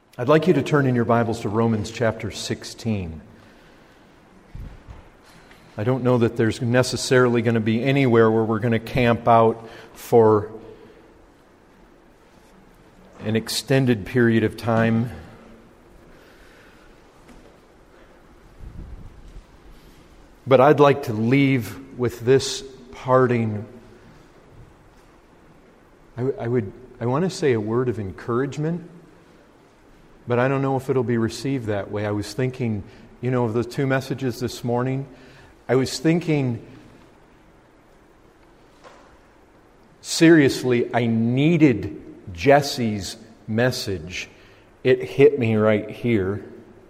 I'd like you to turn in your Bibles to Romans chapter 16. I don't know that there's necessarily going to be anywhere where we're going to camp out for an extended period of time. But I'd like to leave with this parting. I want to say a word of encouragement, but I don't know if it'll be received that way. I was thinking, of the two messages this morning, I was thinking, seriously, I needed Jesse's message. It hit me right here.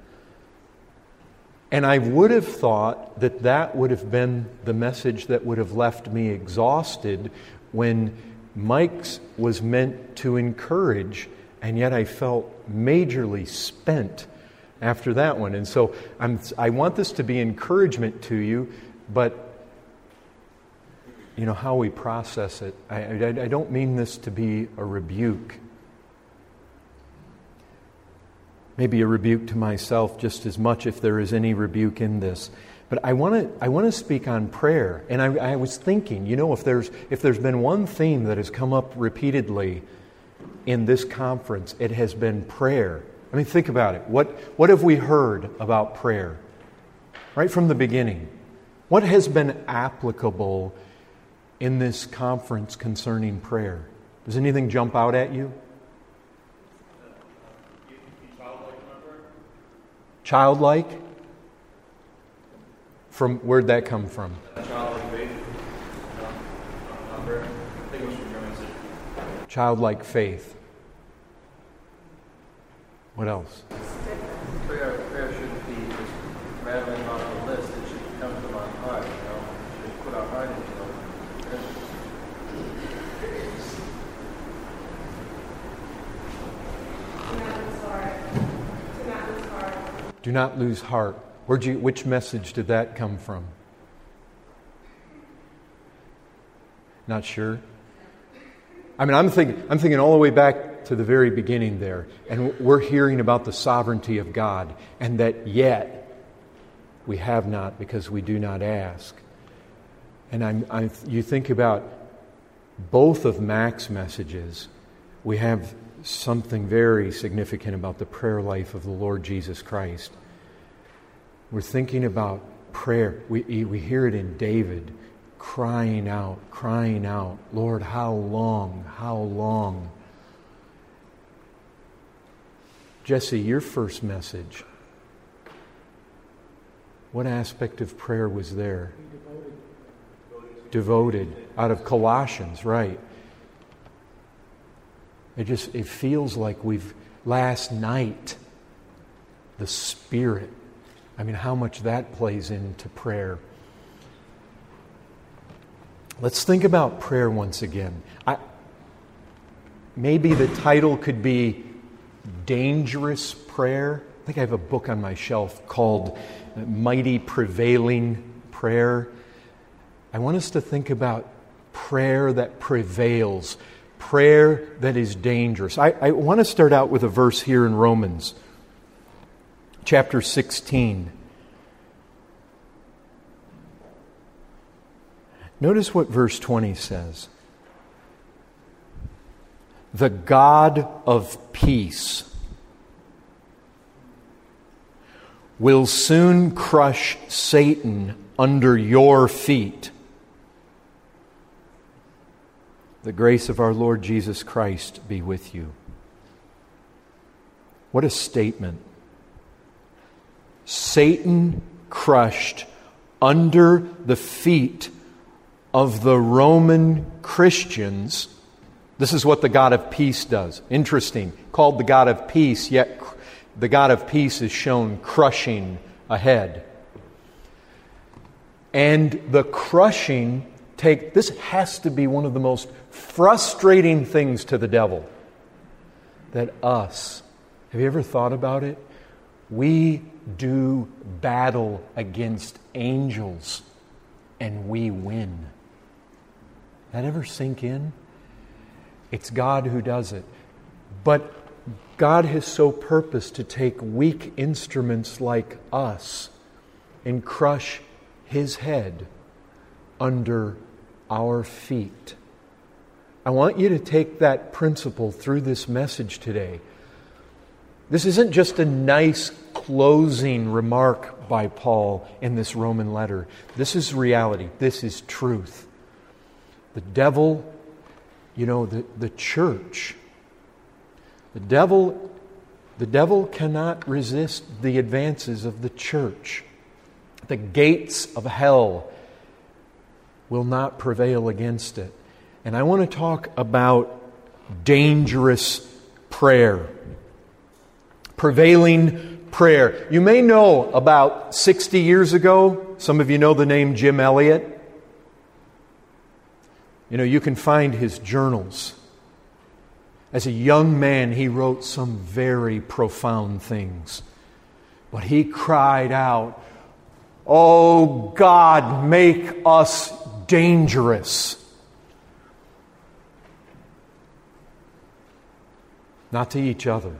And I would have thought that would have been the message that would have left me exhausted when Mike's was meant to encourage, and yet I felt majorly spent after that one. And so I want this to be encouragement to you, but how we process it. I don't mean this to be a rebuke. Maybe a rebuke to myself just as much, if there is any rebuke in this. But I want to speak on prayer. And I was thinking, if there's been one theme that has come up repeatedly in this conference, it has been prayer. I mean, think about it. What have we heard about prayer? Right from the beginning. What has been applicable in this conference concerning prayer? Does anything jump out at you? Childlike? From where'd that come from? Childlike faith. I think it was from your message. Childlike faith. What else? Prayer shouldn't be just rattling off a list. It should come from our heart. We should put our heart into it. Do not lose heart. Which message did that come from? Not sure. I mean, I'm thinking all the way back to the very beginning there, and we're hearing about the sovereignty of God, and that yet we have not because we do not ask. And you think about both of Mac's messages, we have something very significant about the prayer life of the Lord Jesus Christ. We're thinking about prayer. We hear it in David, crying out, Lord, how long, how long? Jesse, your first message, what aspect of prayer was there? Devoted. Out of Colossians, right. It feels like last night, the Spirit, how much that plays into prayer. Let's think about prayer once again. Maybe the title could be Dangerous Prayer. I think I have a book on my shelf called Mighty Prevailing Prayer. I want us to think about prayer that prevails, prayer that is dangerous. I want to start out with a verse here in Romans, chapter 16. Notice what verse 20 says. The God of peace will soon crush Satan under your feet. The grace of our Lord Jesus Christ be with you. What a statement. Satan crushed under the feet of the Roman Christians. This is what the God of peace does. Interesting. Called the God of peace, yet the God of peace is shown crushing ahead. And the crushing this has to be one of the most frustrating things to the devil. That us, have you ever thought about it? We do battle against angels and we win. That ever sink in? It's God who does it. But God has so purposed to take weak instruments like us and crush His head under our feet. I want you to take that principle through this message today. This isn't just a nice closing remark by Paul in this Roman letter. This is reality. This is truth. The devil, the church, the devil cannot resist the advances of the church. The gates of hell will not prevail against it. And I want to talk about dangerous prayer. Prevailing prayer. You may know about 60 years ago, some of you know the name Jim Elliot. You can find his journals. As a young man, he wrote some very profound things. But he cried out, "Oh God, make us dangerous." Not to each other.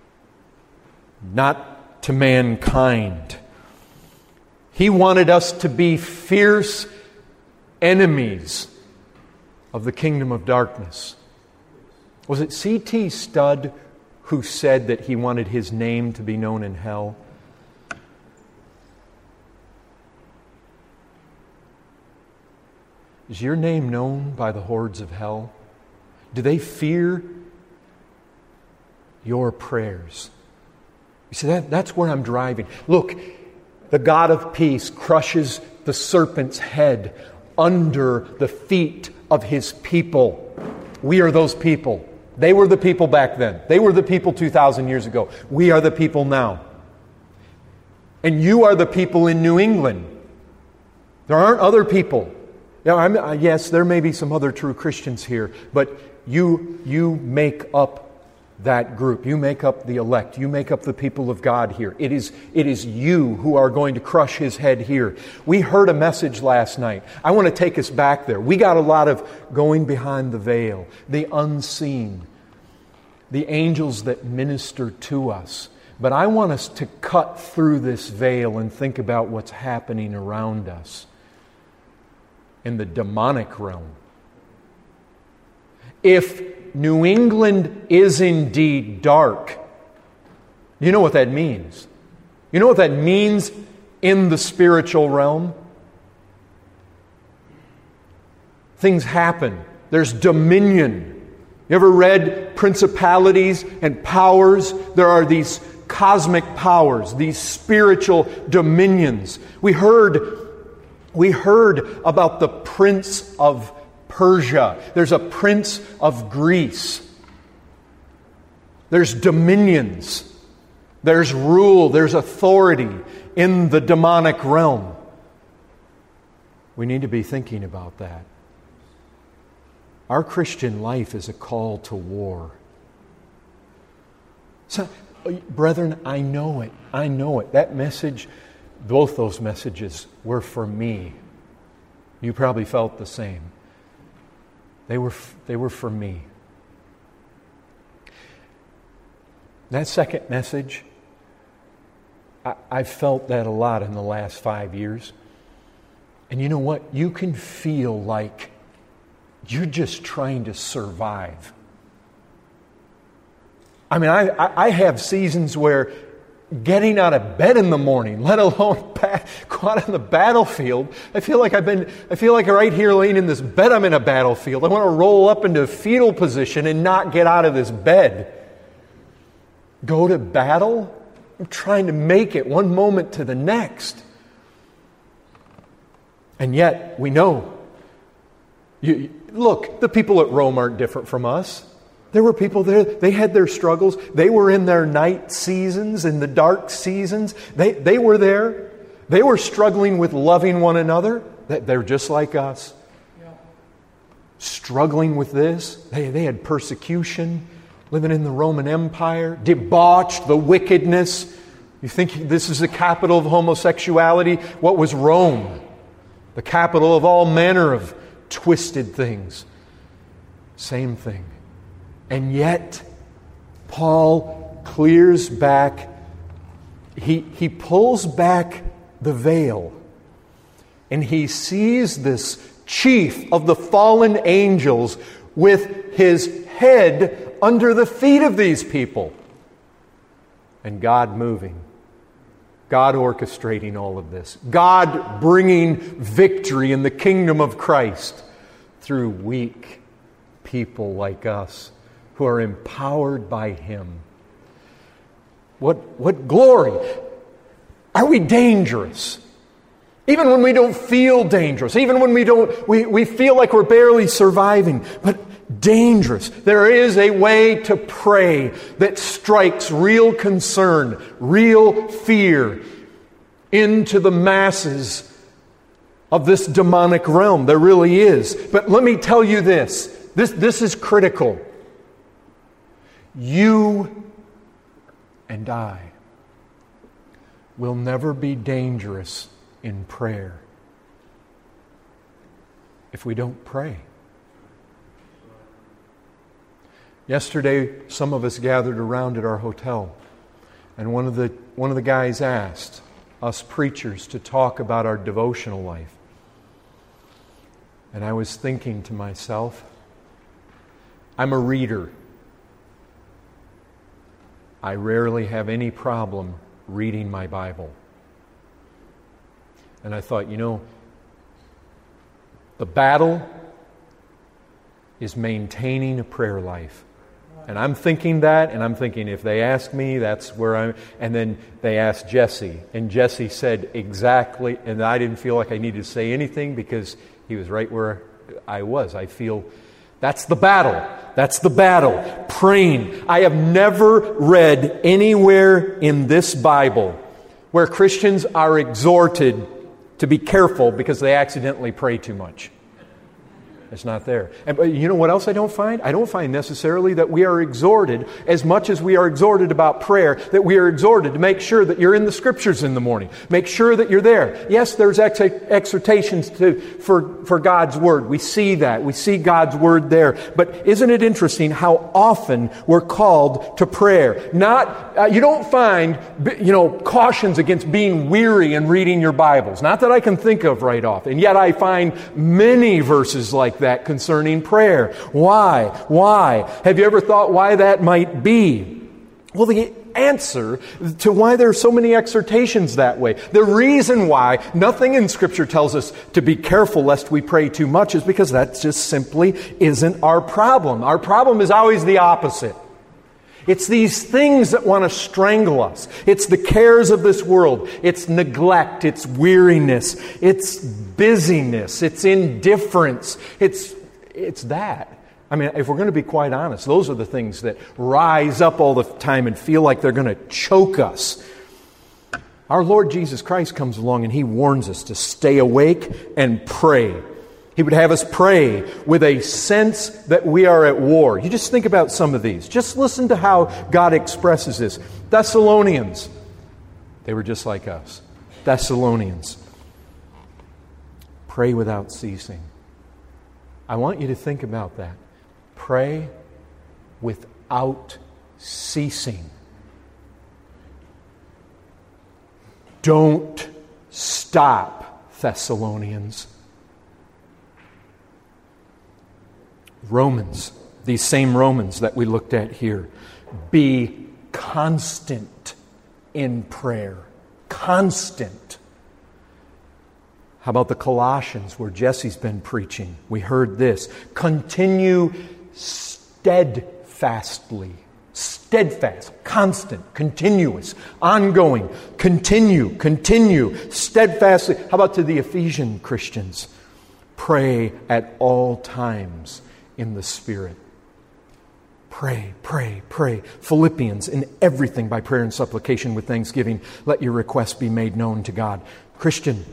Not to mankind. He wanted us to be fierce enemies of the kingdom of darkness. Was it C.T. Studd who said that he wanted his name to be known in hell? Is your name known by the hordes of hell? Do they fear your prayers? You see, that's where I'm driving. Look, the God of peace crushes the serpent's head under the feet of His people. We are those people. They were the people back then. They were the people 2,000 years ago. We are the people now. And you are the people in New England. There aren't other people. Yes, there may be some other true Christians here, but you make up that group. You make up the elect. You make up the people of God here. It is you who are going to crush His head here. We heard a message last night. I want to take us back there. We got a lot of going behind the veil, the unseen, the angels that minister to us. But I want us to cut through this veil and think about what's happening around us in the demonic realm. If New England is indeed dark, you know what that means? You know what that means in the spiritual realm? Things happen. There's dominion. You ever read Principalities and Powers? There are these cosmic powers, these spiritual dominions. We heard about the Prince of Persia. There's a Prince of Greece. There's dominions. There's rule. There's authority in the demonic realm. We need to be thinking about that. Our Christian life is a call to war. So, brethren, I know it. I know it. That message, both those messages were for me. You probably felt the same. They were for me. That second message, I've felt that a lot in the last 5 years. And you know what? You can feel like you're just trying to survive. I mean, I have seasons where getting out of bed in the morning, let alone go out on the battlefield, I feel like right here laying in this bed, I'm in a battlefield. I want to roll up into a fetal position and not get out of this bed. Go to battle? I'm trying to make it one moment to the next. And yet, we know. Look, the people at Rome aren't different from us. There were people there, they had their struggles. They were in their night seasons, in the dark seasons. They were there. They were struggling with loving one another. They're just like us. Yeah. Struggling with this. They had persecution, living in the Roman Empire, debauched, the wickedness. You think this is the capital of homosexuality? What was Rome? The capital of all manner of twisted things. Same thing. And yet, Paul clears back, he pulls back the veil, and he sees this chief of the fallen angels with his head under the feet of these people. And God moving. God orchestrating all of this. God bringing victory in the kingdom of Christ through weak people like us who are empowered by Him. What glory! Are we dangerous? Even when we don't feel dangerous, even when we feel like we're barely surviving, but dangerous. There is a way to pray that strikes real concern, real fear into the masses of this demonic realm. There really is. But let me tell you this. This is critical. You and I will never be dangerous in prayer if we don't pray. Yesterday, some of us gathered around at our hotel, and one of the guys asked us preachers to talk about our devotional life. And I was thinking to myself, I'm a reader. I rarely have any problem reading my Bible. And I thought, the battle is maintaining a prayer life. And I'm thinking that, and I'm thinking, if they ask me, that's where I'm... And then they asked Jesse, and Jesse said exactly, and I didn't feel like I needed to say anything because he was right where I was. I feel that's the battle. That's the battle. Praying. I have never read anywhere in this Bible where Christians are exhorted to be careful because they accidentally pray too much. It's not there. And you know what else I don't find? I don't find necessarily that we are exhorted, as much as we are exhorted about prayer, that we are exhorted to make sure that you're in the Scriptures in the morning. Make sure that you're there. Yes, there's exhortations for God's Word. We see that. We see God's Word there. But isn't it interesting how often we're called to prayer? You don't find, cautions against being weary and reading your Bibles. Not that I can think of right off. And yet I find many verses like that concerning prayer. Why? Have you ever thought why that might be? Well, the answer to why there are so many exhortations that way, the reason why nothing in Scripture tells us to be careful lest we pray too much, is because that just simply isn't our problem. Our problem is always the opposite. It's these things that want to strangle us. It's the cares of this world. It's neglect. It's weariness. It's busyness. It's indifference. It's that. I mean, if we're going to be quite honest, those are the things that rise up all the time and feel like they're going to choke us. Our Lord Jesus Christ comes along and He warns us to stay awake and pray. He would have us pray with a sense that we are at war. You just think about some of these. Just listen to how God expresses this. Thessalonians, they were just like us. Thessalonians, pray without ceasing. I want you to think about that. Pray without ceasing. Don't stop, Thessalonians. Romans, these same Romans that we looked at here. Be constant in prayer. Constant. How about the Colossians where Jesse's been preaching? We heard this. Continue steadfastly. Steadfast, constant, continuous, ongoing. Continue, steadfastly. How about to the Ephesian Christians? Pray at all times in the Spirit. Pray. Philippians, in everything by prayer and supplication with thanksgiving, let your requests be made known to God. Christian,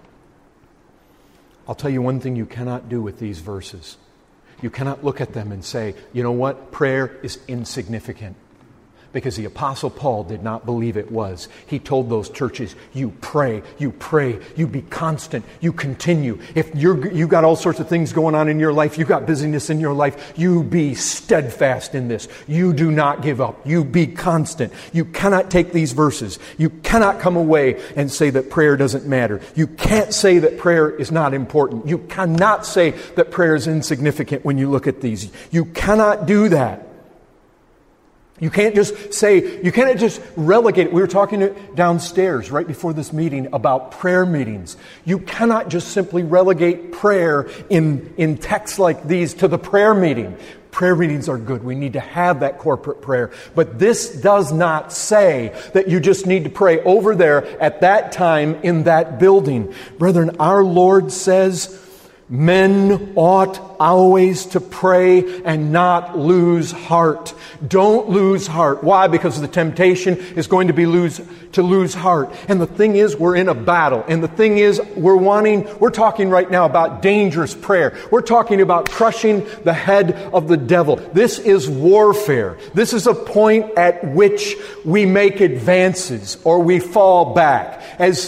I'll tell you one thing you cannot do with these verses. You cannot look at them and say, you know what, prayer is insignificant. Because the Apostle Paul did not believe it was. He told those churches, you pray, you be constant, you continue. If you got all sorts of things going on in your life, you got busyness in your life, you be steadfast in this. You do not give up. You be constant. You cannot take these verses. You cannot come away and say that prayer doesn't matter. You can't say that prayer is not important. You cannot say that prayer is insignificant when you look at these. You cannot do that. You can't just relegate it. We were talking downstairs right before this meeting about prayer meetings. You cannot just simply relegate prayer in texts like these to the prayer meeting. Prayer meetings are good. We need to have that corporate prayer. But this does not say that you just need to pray over there at that time in that building. Brethren, our Lord says, men ought always to pray and not lose heart. Don't lose heart. Why? Because the temptation is going to be to lose heart. And the thing is, we're in a battle. And the thing is, we're talking right now about dangerous prayer. We're talking about crushing the head of the devil. This is warfare. This is a point at which we make advances or we fall back. As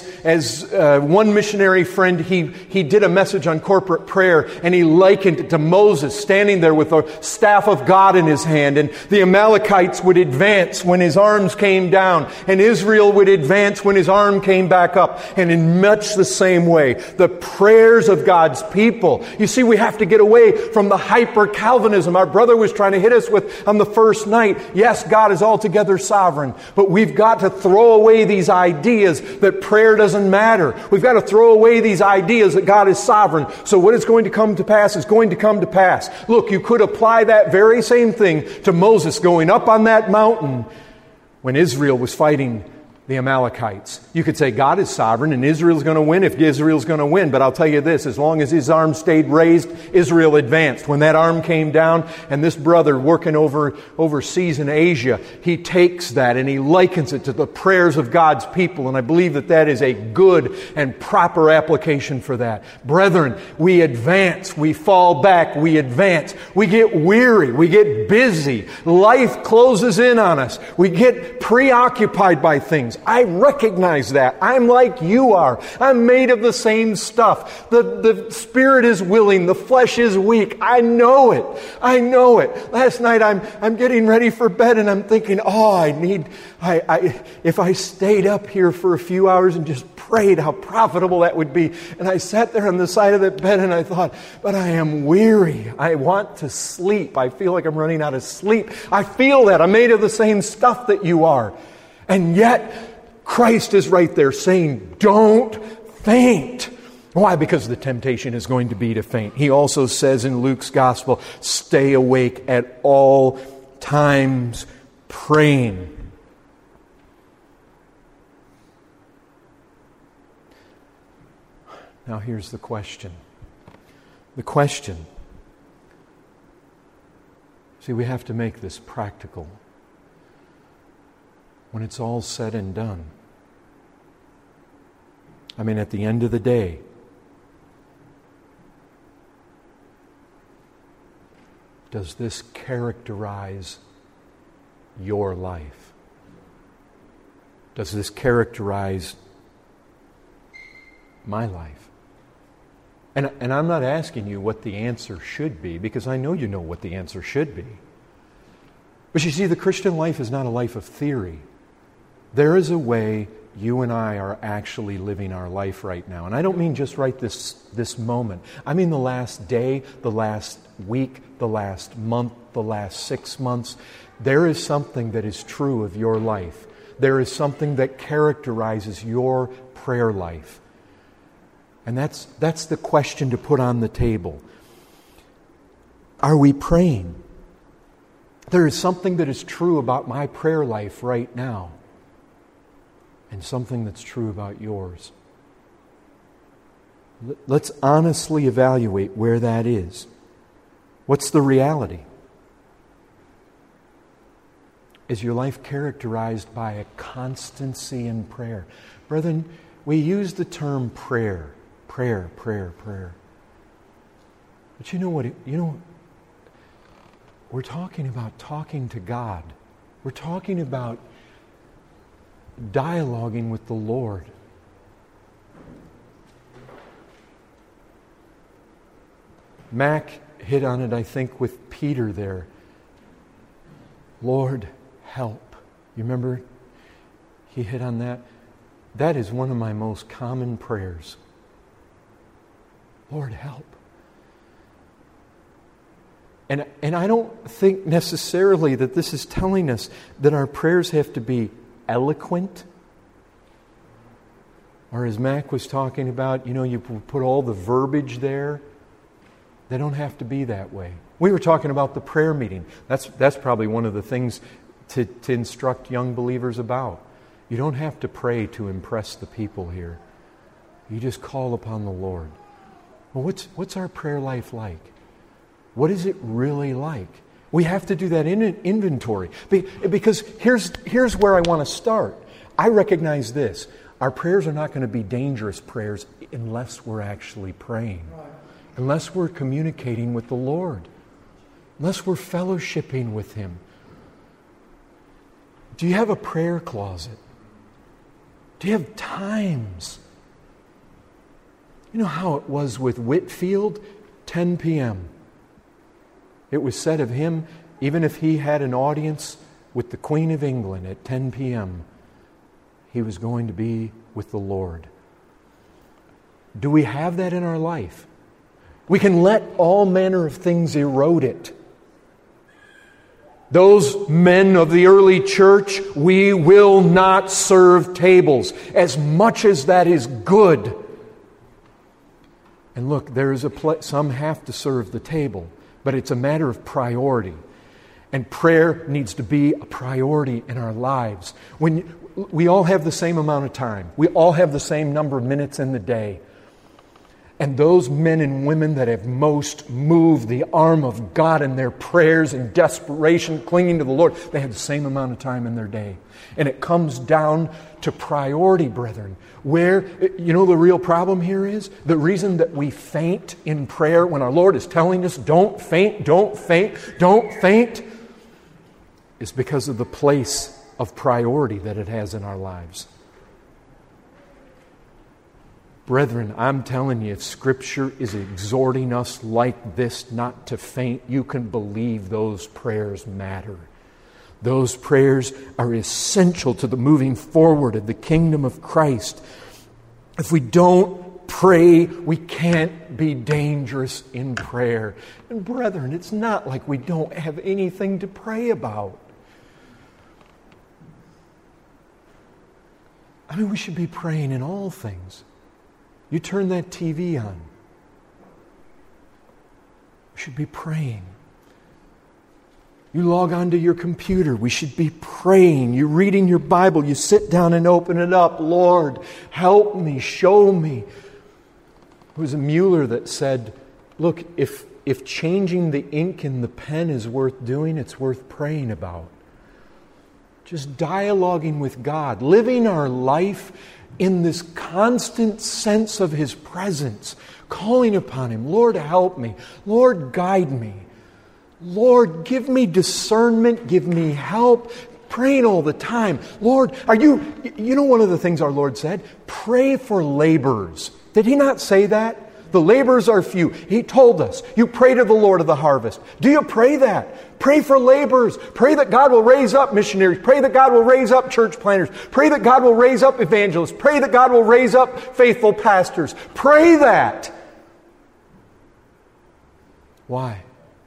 one missionary friend, he did a message on corporate prayer, and he likened it to Moses standing there with the staff of God in his hand, and the Amalekites would advance when his arms came down, and Israel would advance when his arm came back up. And in much the same way, the prayers of God's people, you see, we have to get away from the hyper-Calvinism our brother was trying to hit us with on the first night. Yes, God is altogether sovereign, but we've got to throw away these ideas that prayer doesn't matter. We've got to throw away these ideas that God is sovereign. So what is going to come to pass is going to come to pass. Look, you could apply that very same thing to Moses going up on that mountain when Israel was fighting the Amalekites. You could say God is sovereign and Israel's going to win if Israel's going to win. But I'll tell you this, as long as his arm stayed raised, Israel advanced. When that arm came down, and this brother working overseas in Asia, he takes that and he likens it to the prayers of God's people. And I believe that is a good and proper application for that. Brethren, we advance, we fall back, we advance. We get weary, we get busy. Life closes in on us. We get preoccupied by things. I recognize that. I'm like you are. I'm made of the same stuff. The spirit is willing. The flesh is weak. I know it. I know it. Last night I'm getting ready for bed and I'm thinking, if I stayed up here for a few hours and just prayed, how profitable that would be. And I sat there on the side of the bed and I thought, but I am weary. I want to sleep. I feel like I'm running out of sleep. I feel that. I'm made of the same stuff that you are. And yet, Christ is right there saying, don't faint. Why? Because the temptation is going to be to faint. He also says in Luke's gospel, stay awake at all times praying. Now here's the question. See, we have to make this practical. When it's all said and done, I mean, at the end of the day, does this characterize your life? Does this characterize my life? And I'm not asking you what the answer should be, because I know you know what the answer should be. But you see, the Christian life is not a life of theory. There is a way you and I are actually living our life right now. And I don't mean just right this moment. I mean the last day, the last week, the last month, the last 6 months. There is something that is true of your life. There is something that characterizes your prayer life. And that's the question to put on the table. Are we praying? There is something that is true about my prayer life right now, and something that's true about yours. Let's honestly evaluate where that is. What's the reality? Is your life characterized by a constancy in prayer? Brethren, we use the term prayer. Prayer. But you know what? We're talking about talking to God. We're talking about dialoguing with the Lord. Mac hit on it, I think, with Peter there. Lord, help. You remember? He hit on that. That is one of my most common prayers. Lord, help. And I don't think necessarily that this is telling us that our prayers have to be eloquent. Or as Mac was talking about, you put all the verbiage there. They don't have to be that way. We were talking about the prayer meeting. That's probably one of the things to instruct young believers about. You don't have to pray to impress the people here. You just call upon the Lord. Well, what's our prayer life like? What is it really like? We have to do that inventory. Because here's where I want to start. I recognize this. Our prayers are not going to be dangerous prayers unless we're actually praying. Unless we're communicating with the Lord. Unless we're fellowshipping with Him. Do you have a prayer closet? Do you have times? You know how it was with Whitefield? 10 p.m. It was said of him, even if he had an audience with the Queen of England at 10 p.m., he was going to be with the Lord. Do we have that in our life? We can let all manner of things erode it. Those men of the early church, we will not serve tables, as much as that is good. And look, there is some have to serve the table, but it's a matter of priority. And prayer needs to be a priority in our lives. When we all have the same amount of time. We all have the same number of minutes in the day. And those men and women that have most moved the arm of God in their prayers and desperation, clinging to the Lord, they have the same amount of time in their day. And it comes down to priority, brethren. Where, the real problem here is, the reason that we faint in prayer when our Lord is telling us, don't faint, don't faint, don't faint, is because of the place of priority that it has in our lives. Brethren, I'm telling you, if Scripture is exhorting us like this not to faint, you can believe those prayers matter. Those prayers are essential to the moving forward of the kingdom of Christ. If we don't pray, we can't be dangerous in prayer. And brethren, it's not like we don't have anything to pray about. We should be praying in all things. You turn that TV on. We should be praying. You log onto your computer. We should be praying. You're reading your Bible. You sit down and open it up. Lord, help me, show me. It was a Mueller that said, look, if changing the ink in the pen is worth doing, it's worth praying about. Just dialoguing with God, living our life in this constant sense of His presence, calling upon Him. Lord, help me. Lord, guide me. Lord, give me discernment. Give me help. Praying all the time. Lord, one of the things our Lord said? Pray for laborers. Did He not say that? The laborers are few. He told us, you pray to the Lord of the harvest. Do you pray that? Pray for laborers. Pray that God will raise up missionaries. Pray that God will raise up church planters. Pray that God will raise up evangelists. Pray that God will raise up faithful pastors. Pray that. Why?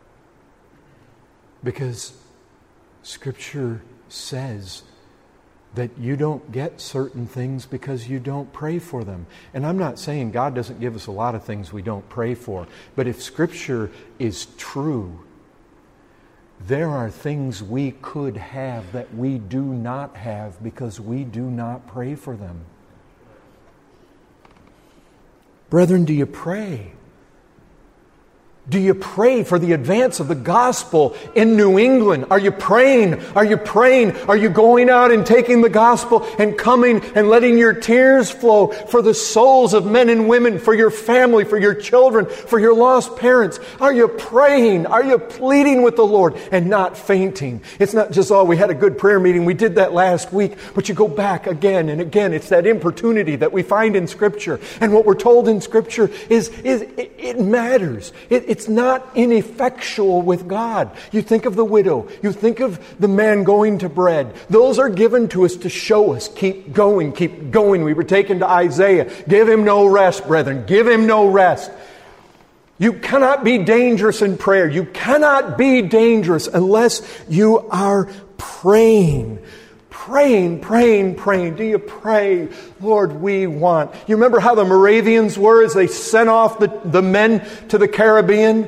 Because Scripture says that you don't get certain things because you don't pray for them. And I'm not saying God doesn't give us a lot of things we don't pray for. But if Scripture is true, there are things we could have that we do not have because we do not pray for them. Brethren, do you pray? Do you pray for the advance of the gospel in New England? Are you praying? Are you praying? Are you going out and taking the gospel and coming and letting your tears flow for the souls of men and women, for your family, for your children, for your lost parents? Are you praying? Are you pleading with the Lord and not fainting? It's not just, we had a good prayer meeting. We did that last week. But you go back again and again. It's that importunity that we find in Scripture. And what we're told in Scripture is it matters. It's not ineffectual with God. You think of the widow. You think of the man going to bread. Those are given to us to show us, keep going, keep going. We were taken to Isaiah. Give him no rest, brethren. Give him no rest. You cannot be dangerous in prayer. You cannot be dangerous unless you are praying. Praying. Do you pray? Lord, we want. You remember how the Moravians were as they sent off the men to the Caribbean?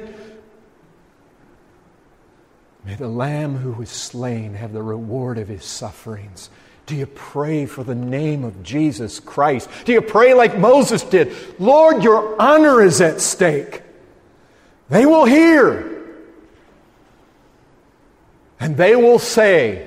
May the Lamb who was slain have the reward of His sufferings. Do you pray for the name of Jesus Christ? Do you pray like Moses did? Lord, your honor is at stake. They will hear. And they will say,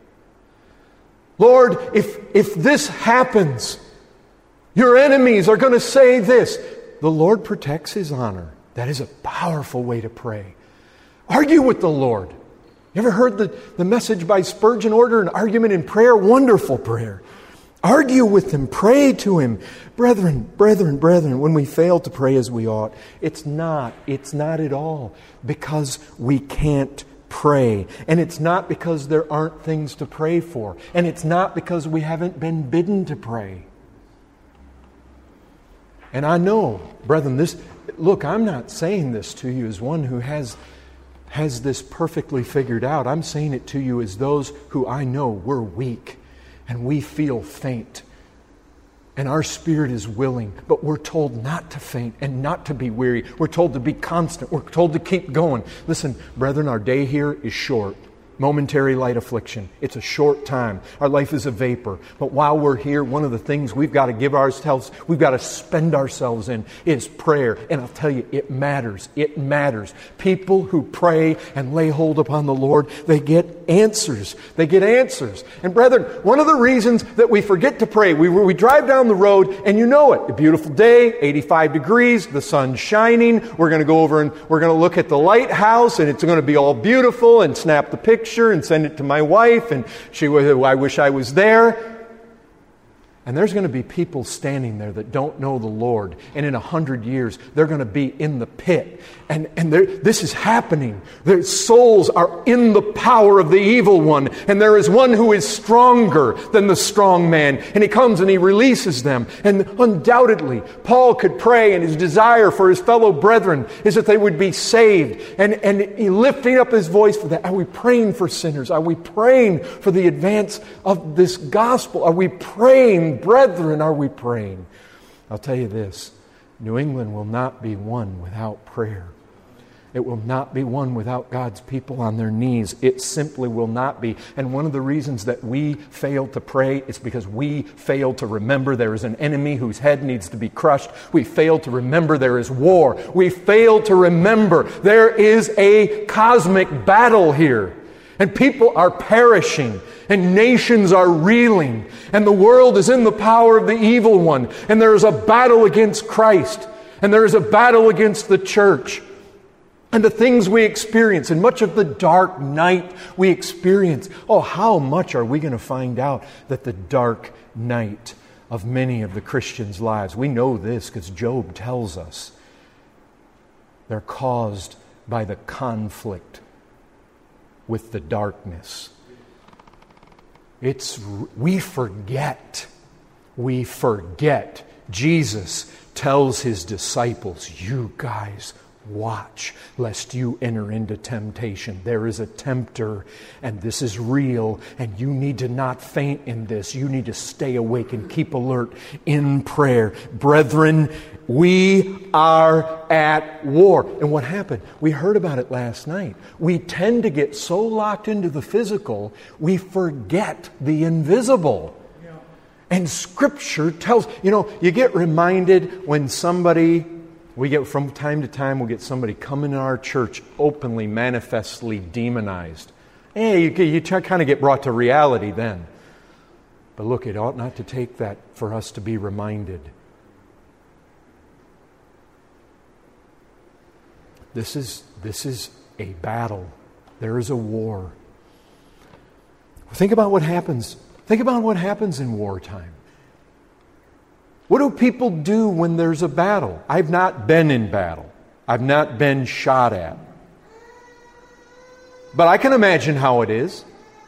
Lord, if this happens, your enemies are going to say this. The Lord protects His honor. That is a powerful way to pray. Argue with the Lord. You ever heard the message by Spurgeon, Order and Argument in Prayer? Wonderful prayer. Argue with Him. Pray to Him. Brethren, when we fail to pray as we ought, it's not at all because we can't pray. And it's not because there aren't things to pray for. And it's not because we haven't been bidden to pray. And I know, brethren, I'm not saying this to you as one who has this perfectly figured out. I'm saying it to you as those who I know we're weak and we feel faint. And our spirit is willing, but we're told not to faint and not to be weary. We're told to be constant. We're told to keep going. Listen, brethren, our day here is short. Momentary light affliction. It's a short time. Our life is a vapor. But while we're here, one of the things we've got to give ourselves, we've got to spend ourselves in is prayer. And I'll tell you, it matters. It matters. People who pray and lay hold upon the Lord, they get answers. They get answers. And brethren, one of the reasons that we forget to pray, we drive down the road and you know it. A beautiful day, 85 degrees, the sun's shining. We're going to go over and we're going to look at the lighthouse and it's going to be all beautiful and snap the picture and send it to my wife, and I wish I was there. And there's going to be people standing there that don't know the Lord. And in 100 years, they're going to be in the pit. And this is happening. Their souls are in the power of the evil one. And there is one who is stronger than the strong man. And he comes and he releases them. And undoubtedly, Paul could pray, and his desire for his fellow brethren is that they would be saved. And he lifting up his voice for that. Are we praying for sinners? Are we praying for the advance of this gospel? Are we praying? Brethren, are we praying? I'll tell you this, New England will not be one without prayer. It will not be one without God's people on their knees. It simply will not be. And one of the reasons that we fail to pray is because we fail to remember there is an enemy whose head needs to be crushed. We fail to remember there is war. We fail to remember there is a cosmic battle here. And people are perishing, and nations are reeling, and the world is in the power of the evil one, and there is a battle against Christ, and there is a battle against the church. And the things we experience, and much of the dark night we experience, how much are we going to find out that the dark night of many of the Christians' lives, we know this because Job tells us, they're caused by the conflict with the darkness. We forget. Jesus tells His disciples, you guys watch lest you enter into temptation. There is a tempter, and this is real, and you need to not faint in this. You need to stay awake and keep alert in prayer. Brethren, we are at war. And what happened? We heard about it last night. We tend to get so locked into the physical, we forget the invisible. And Scripture tells, you get reminded when somebody We get, from time to time, we'll get somebody coming to our church openly, manifestly demonized. You kind of get brought to reality then. But look, it ought not to take that for us to be reminded. This is a battle. There is a war. Think about what happens. Think about what happens in wartime. What do people do when there's a battle? I've not been in battle. I've not been shot at. But I can imagine how it is.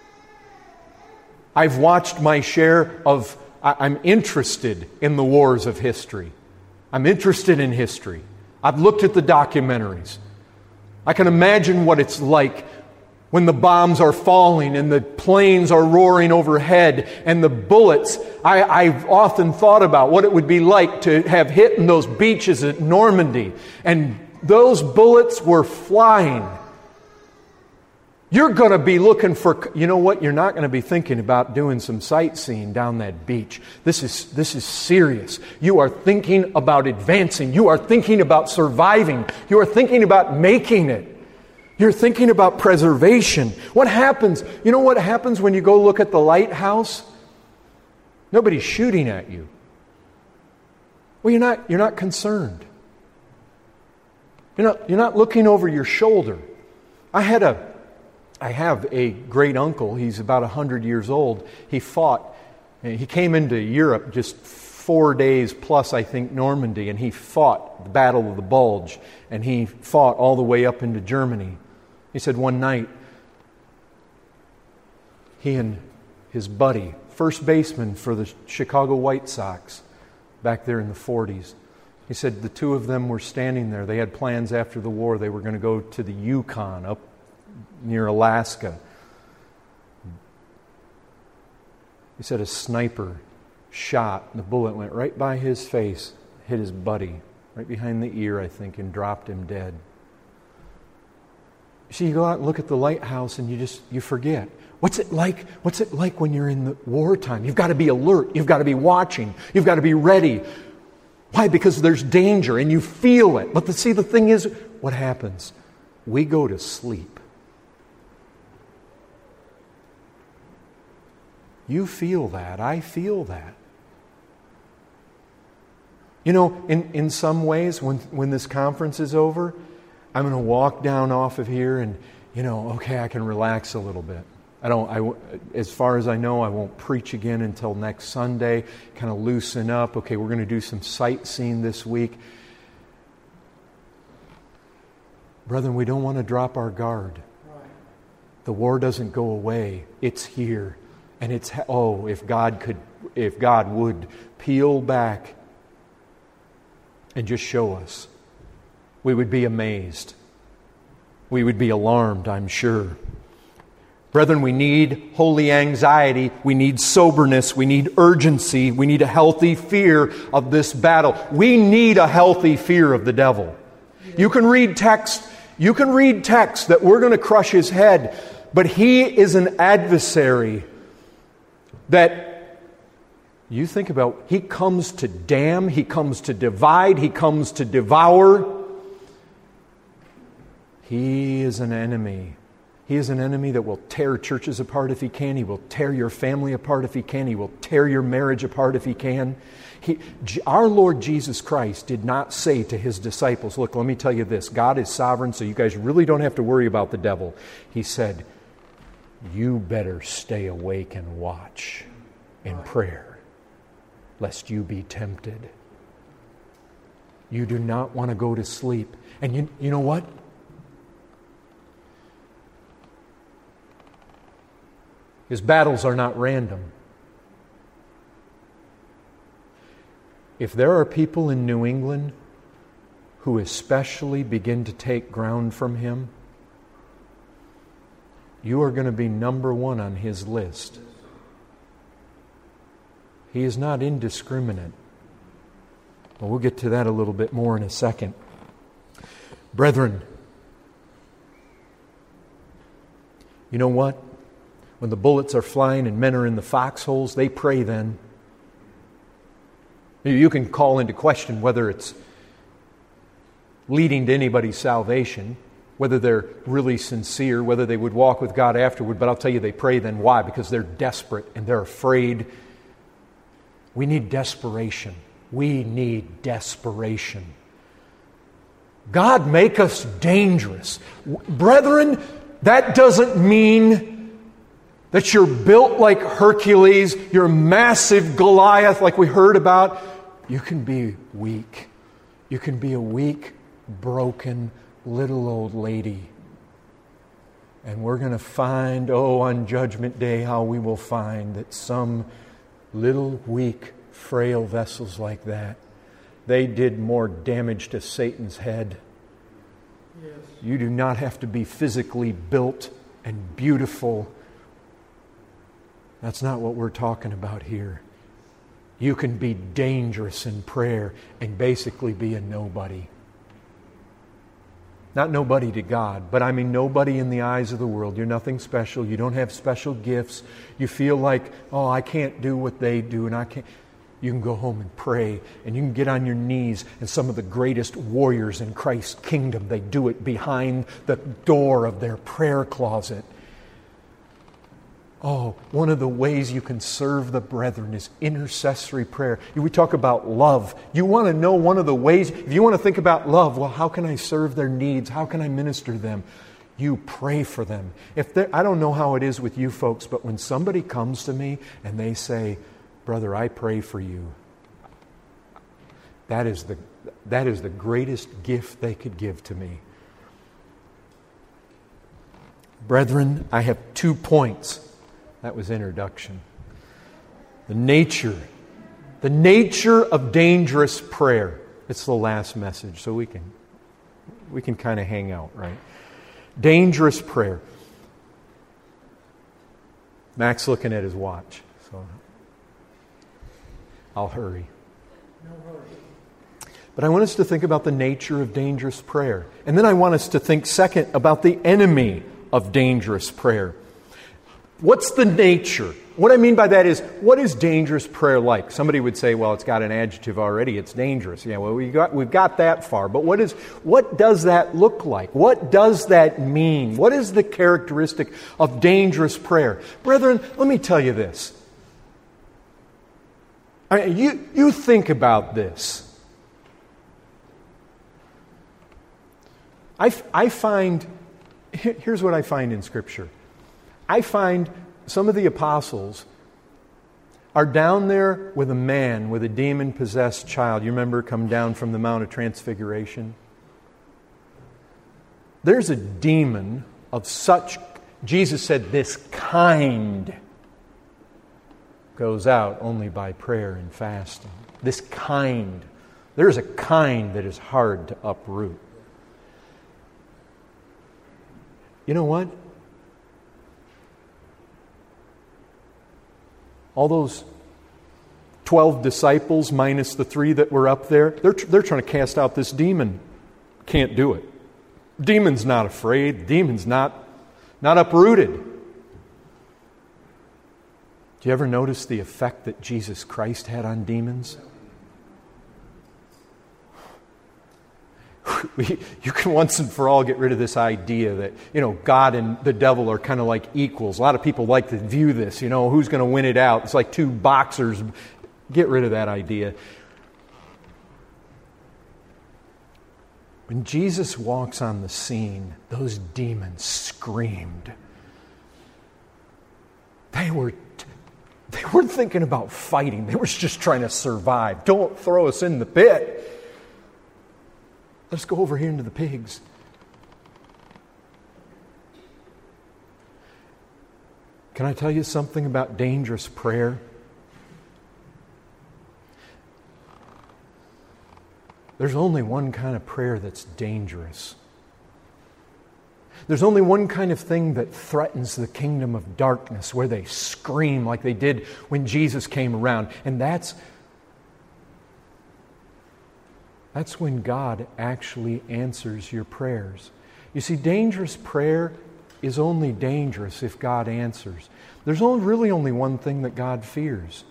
I've watched my share of... I'm interested in the wars of history. I'm interested in history. I've looked at the documentaries. I can imagine what it's like when the bombs are falling and the planes are roaring overhead and the bullets. I've often thought about what it would be like to have hit in those beaches at Normandy, and those bullets were flying. You're going to be looking for, you know what? You're not going to be thinking about doing some sightseeing down that beach. This is serious. You are thinking about advancing. You are thinking about surviving. You are thinking about making it. You're thinking about preservation. What happens? You know what happens when you go look at the lighthouse? Nobody's shooting at you. Well, you're not concerned. You're not looking over your shoulder. I have a great uncle. He's about 100 years old. He came into Europe just 4 days plus, I think, Normandy, and he fought the Battle of the Bulge, and he fought all the way up into Germany. He said one night, he and his buddy, first baseman for the Chicago White Sox, back there in the 40s, he said the two of them were standing there. They had plans after the war. They were going to go to the Yukon up near Alaska. He said a sniper shot, and the bullet went right by his face, hit his buddy, right behind the ear, I think, and dropped him dead. See, you go out and look at the lighthouse and you forget. What's it like? What's it like when you're in the wartime? You've got to be alert. You've got to be watching. You've got to be ready. Why? Because there's danger and you feel it. But the thing is, what happens? We go to sleep. You feel that. I feel that. You know, in some ways, when this conference is over, I'm going to walk down off of here and, okay, I can relax a little bit. As far as I know, I won't preach again until next Sunday. Kind of loosen up. Okay, we're going to do some sightseeing this week. Brethren, we don't want to drop our guard. The war doesn't go away. It's here. And if God would peel back and just show us, we would be amazed. We would be alarmed, I'm sure. Brethren, we need holy anxiety. We need soberness. We need urgency. We need a healthy fear of this battle. We need a healthy fear of the devil. You can read text that we're going to crush his head, but he is an adversary that you think about. He comes to damn, he comes to divide, he comes to devour. He is an enemy. He is an enemy that will tear churches apart if he can. He will tear your family apart if he can. He will tear your marriage apart if he can. Our Lord Jesus Christ did not say to his disciples, look, let me tell you this, God is sovereign, so you guys really don't have to worry about the devil. He said, you better stay awake and watch in prayer, lest you be tempted. You do not want to go to sleep. And you know what? His battles are not random. If there are people in New England who especially begin to take ground from him, you are going to be number one on his list. He is not indiscriminate. Well, we'll get to that a little bit more in a second. Brethren, you know what? When the bullets are flying and men are in the foxholes, they pray then. You can call into question whether it's leading to anybody's salvation, whether they're really sincere, whether they would walk with God afterward. But I'll tell you, they pray then. Why? Because they're desperate and they're afraid. We need desperation. We need desperation. God, make us dangerous. Brethren, that doesn't mean that you're built like Hercules, you're a massive Goliath like we heard about. You can be weak. You can be a weak, broken, little old lady. And we're going to find, on Judgment Day, how we will find that some little, weak, frail vessels like that, they did more damage to Satan's head. Yes. You do not have to be physically built and beautiful. That's not what we're talking about here. You can be dangerous in prayer and basically be a nobody. Not nobody to God, but I mean nobody in the eyes of the world. You're nothing special. You don't have special gifts. You feel like, I can't do what they do, and I can't. You can go home and pray, and you can get on your knees, and some of the greatest warriors in Christ's kingdom, they do it behind the door of their prayer closet. One of the ways you can serve the brethren is intercessory prayer. We talk about love. You want to know one of the ways, if you want to think about love, how can I serve their needs? How can I minister to them? You pray for them. I don't know how it is with you folks, but when somebody comes to me and they say, "Brother, I pray for you," that is the greatest gift they could give to me. Brethren, I have 2 points. That was introduction. The nature of dangerous prayer. It's the last message, so we can kind of hang out, right? Dangerous prayer. Mac's looking at his watch, so I'll hurry. No hurry. But I want us to think about the nature of dangerous prayer. And then I want us to think, second, about the enemy of dangerous prayer. What's the nature? What I mean by that is, what is dangerous prayer like? Somebody would say, well, it's got an adjective already, it's dangerous. Yeah, well, we've got that far. But what does that look like? What does that mean? What is the characteristic of dangerous prayer? Brethren, let me tell you this. You think about this. I find, here's what I find in Scripture. I find some of the apostles are down there with a man, with a demon-possessed child. You remember come down from the Mount of Transfiguration? There's a demon of such, Jesus said, this kind goes out only by prayer and fasting. This kind. There's a kind that is hard to uproot. You know what? All those 12 disciples minus the 3 that were up there, they're trying to cast out this demon. Can't do it. Demon's not afraid. Demon's not uprooted. Do you ever notice the effect that Jesus Christ had on demons? You can once and for all get rid of this idea that, God and the devil are kind of like equals. A lot of people like to view this, who's going to win it out? It's like 2 boxers. Get rid of that idea. When Jesus walks on the scene, those demons screamed. They weren't thinking about fighting. They were just trying to survive. Don't throw us in the pit. Let's go over here into the pigs. Can I tell you something about dangerous prayer? There's only one kind of prayer that's dangerous. There's only one kind of thing that threatens the kingdom of darkness, where they scream like they did when Jesus came around. And that's when God actually answers your prayers. You see, dangerous prayer is only dangerous if God answers. There's really only one thing that God fears,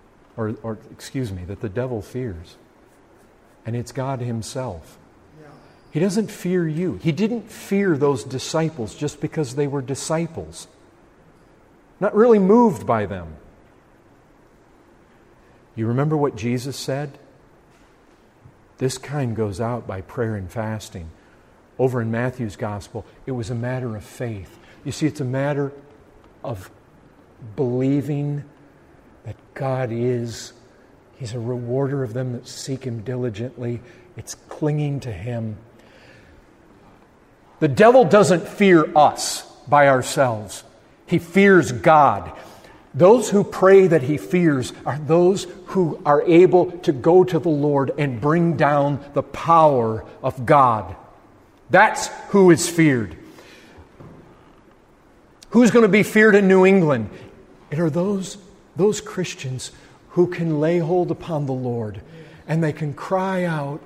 that the devil fears, and it's God Himself. Yeah. He doesn't fear you. He didn't fear those disciples just because they were disciples. Not really moved by them. You remember what Jesus said? This kind goes out by prayer and fasting. Over in Matthew's gospel, it was a matter of faith. You see, it's a matter of believing that God is. He's a rewarder of them that seek Him diligently. It's clinging to Him. The devil doesn't fear us by ourselves. He fears God. Those who pray that he fears are those who are able to go to the Lord and bring down the power of God. That's who is feared. Who's going to be feared in New England? It are those Christians who can lay hold upon the Lord and they can cry out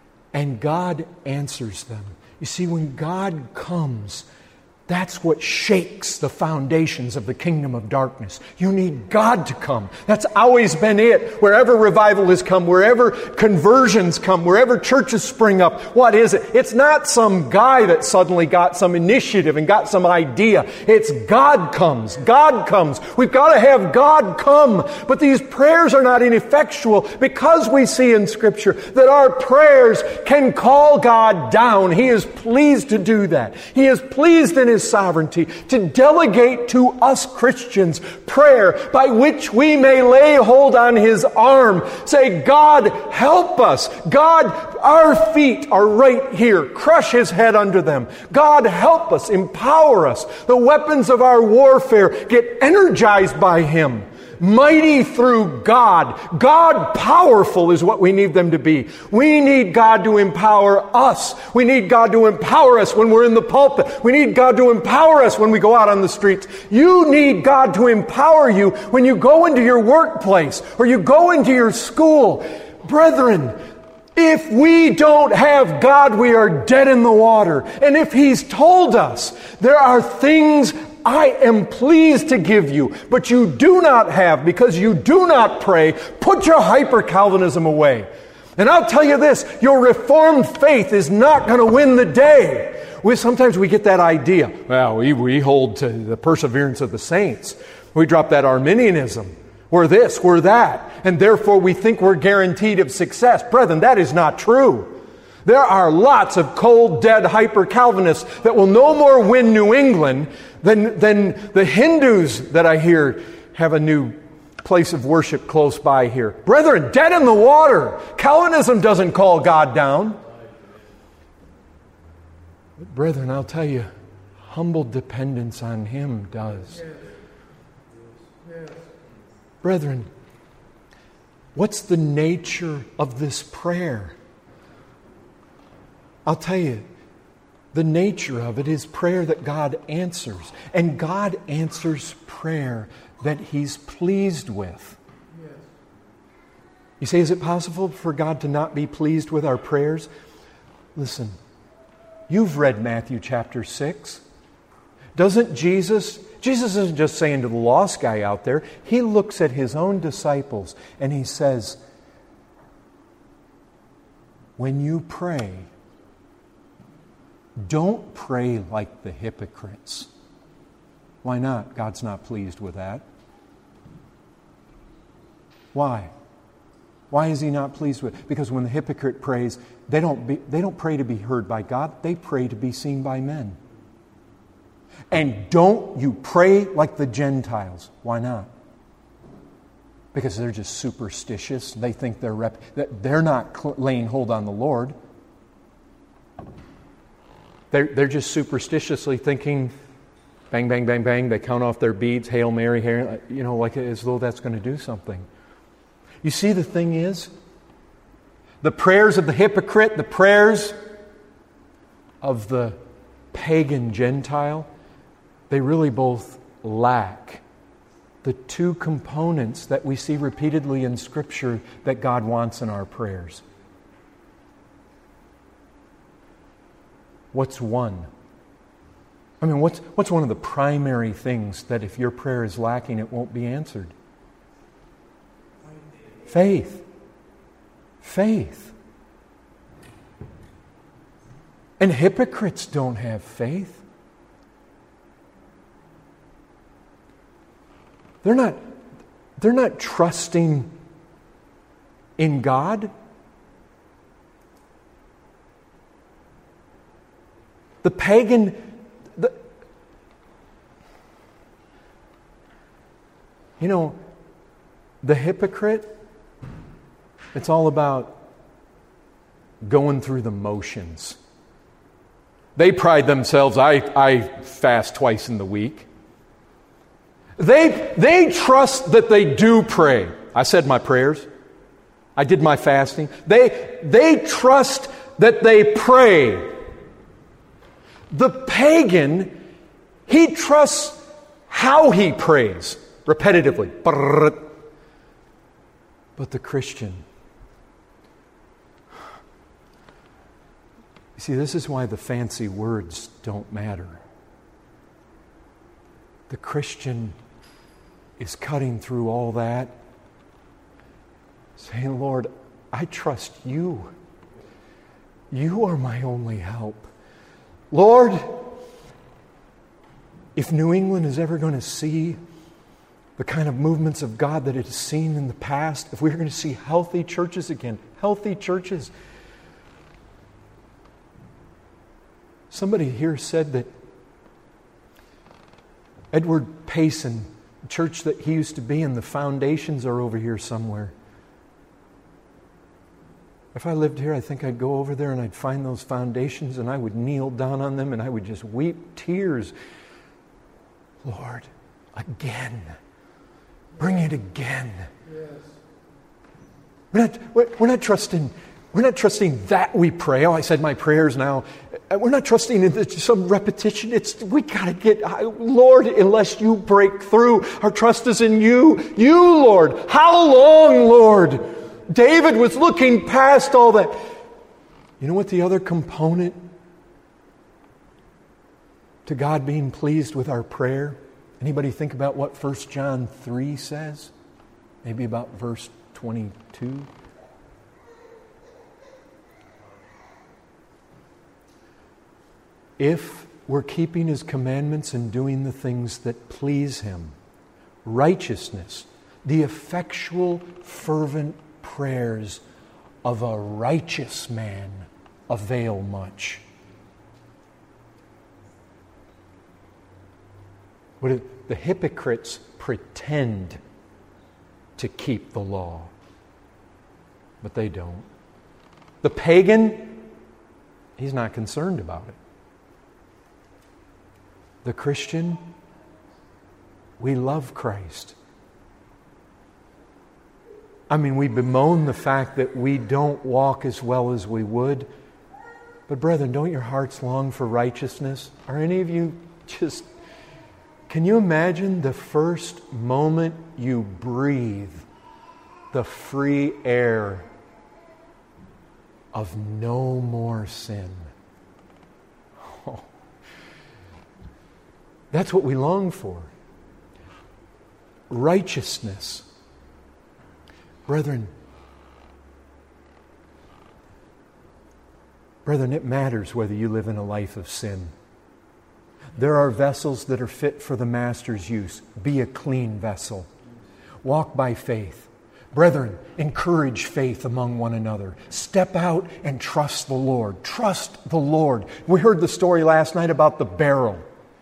and God answers them. You see, when God comes, that's what shakes the foundations of the kingdom of darkness. You need God to come. That's always been it. Wherever revival has come, wherever conversions come, wherever churches spring up, what is it? It's not some guy that suddenly got some initiative and got some idea. It's God comes. God comes. We've got to have God come. But these prayers are not ineffectual because we see in Scripture that our prayers can call God down. He is pleased to do that. He is pleased in His sovereignty to delegate to us Christians prayer by which we may lay hold on His arm. Say, God, help us. God, our feet are right here. Crush His head under them. God, help us. Empower us. The weapons of our warfare get energized by Him. Mighty through God. God powerful is what we need them to be. We need God to empower us. We need God to empower us when we're in the pulpit. We need God to empower us when we go out on the streets. You need God to empower you when you go into your workplace or you go into your school. Brethren, if we don't have God, we are dead in the water. And if He's told us there are things I am pleased to give you, but you do not have because you do not pray, put your hyper-Calvinism away. And I'll tell you this, your Reformed faith is not going to win the day. Sometimes we get that idea. Well, we hold to the perseverance of the saints. We drop that Arminianism. We're this, we're that. And therefore we think we're guaranteed of success. Brethren, that is not true. There are lots of cold, dead, hyper-Calvinists that will no more win New England than the Hindus that I hear have a new place of worship close by here. Brethren, dead in the water. Calvinism doesn't call God down. But brethren, I'll tell you, humble dependence on Him does. Brethren, what's the nature of this prayer? I'll tell you, the nature of it is prayer that God answers. And God answers prayer that He's pleased with. Yes. You say, is it possible for God to not be pleased with our prayers? Listen, you've read Matthew chapter 6. Doesn't Jesus isn't just saying to the lost guy out there. He looks at His own disciples and He says, when you pray, don't pray like the hypocrites. Why not? God's not pleased with that. Why? Why is He not pleased with it? Because when the hypocrite prays, they don't pray to be heard by God. They pray to be seen by men. And don't you pray like the Gentiles. Why not? Because they're just superstitious. They think that they're not laying hold on the Lord. They're just superstitiously thinking, bang, bang, bang, bang. They count off their beads, Hail Mary, like as though that's going to do something. You see, the thing is, the prayers of the hypocrite, the prayers of the pagan Gentile, they really both lack the two components that we see repeatedly in Scripture that God wants in our prayers. What's one? I mean, what's one of the primary things that if your prayer is lacking, it won't be answered? Faith. Faith. And hypocrites don't have faith. They're not trusting in God. The pagan, the hypocrite, it's all about going through the motions. They pride themselves, I fast twice in the week. They trust that they do pray. I said my prayers. I did my fasting. They trust that they pray. The pagan, he trusts how he prays repetitively. But the Christian, you see, this is why the fancy words don't matter. The Christian is cutting through all that, saying, Lord, I trust you. You are my only help. Lord, if New England is ever going to see the kind of movements of God that it has seen in the past, if we're going to see healthy churches again, healthy churches. Somebody here said that Edward Payson, the church that he used to be in, the foundations are over here somewhere. If I lived here, I think I'd go over there and I'd find those foundations and I would kneel down on them and I would just weep tears. Lord, again. Bring it again. Yes. We're not trusting that we pray. Oh, I said my prayers now. We're not trusting in some repetition. We got to get, Lord, unless you break through. Our trust is in you. You, Lord. How long, Lord? David was looking past all that. You know what the other component to God being pleased with our prayer? Anybody think about what 1 John 3 says? Maybe about verse 22. If we're keeping His commandments and doing the things that please Him, righteousness, the effectual, fervent prayers of a righteous man avail much. The hypocrites pretend to keep the law, but they don't. The pagan, he's not concerned about it. The Christian, we love Christ. I mean, we bemoan the fact that we don't walk as well as we would. But brethren, don't your hearts long for righteousness? Are any of you just... Can you imagine the first moment you breathe the free air of no more sin? Oh. That's what we long for. Righteousness. Brethren, it matters whether you live in a life of sin. There are vessels that are fit for the Master's use. Be a clean vessel. Walk by faith. Brethren, encourage faith among one another. Step out and trust the Lord. Trust the Lord. We heard the story last night about the barrel.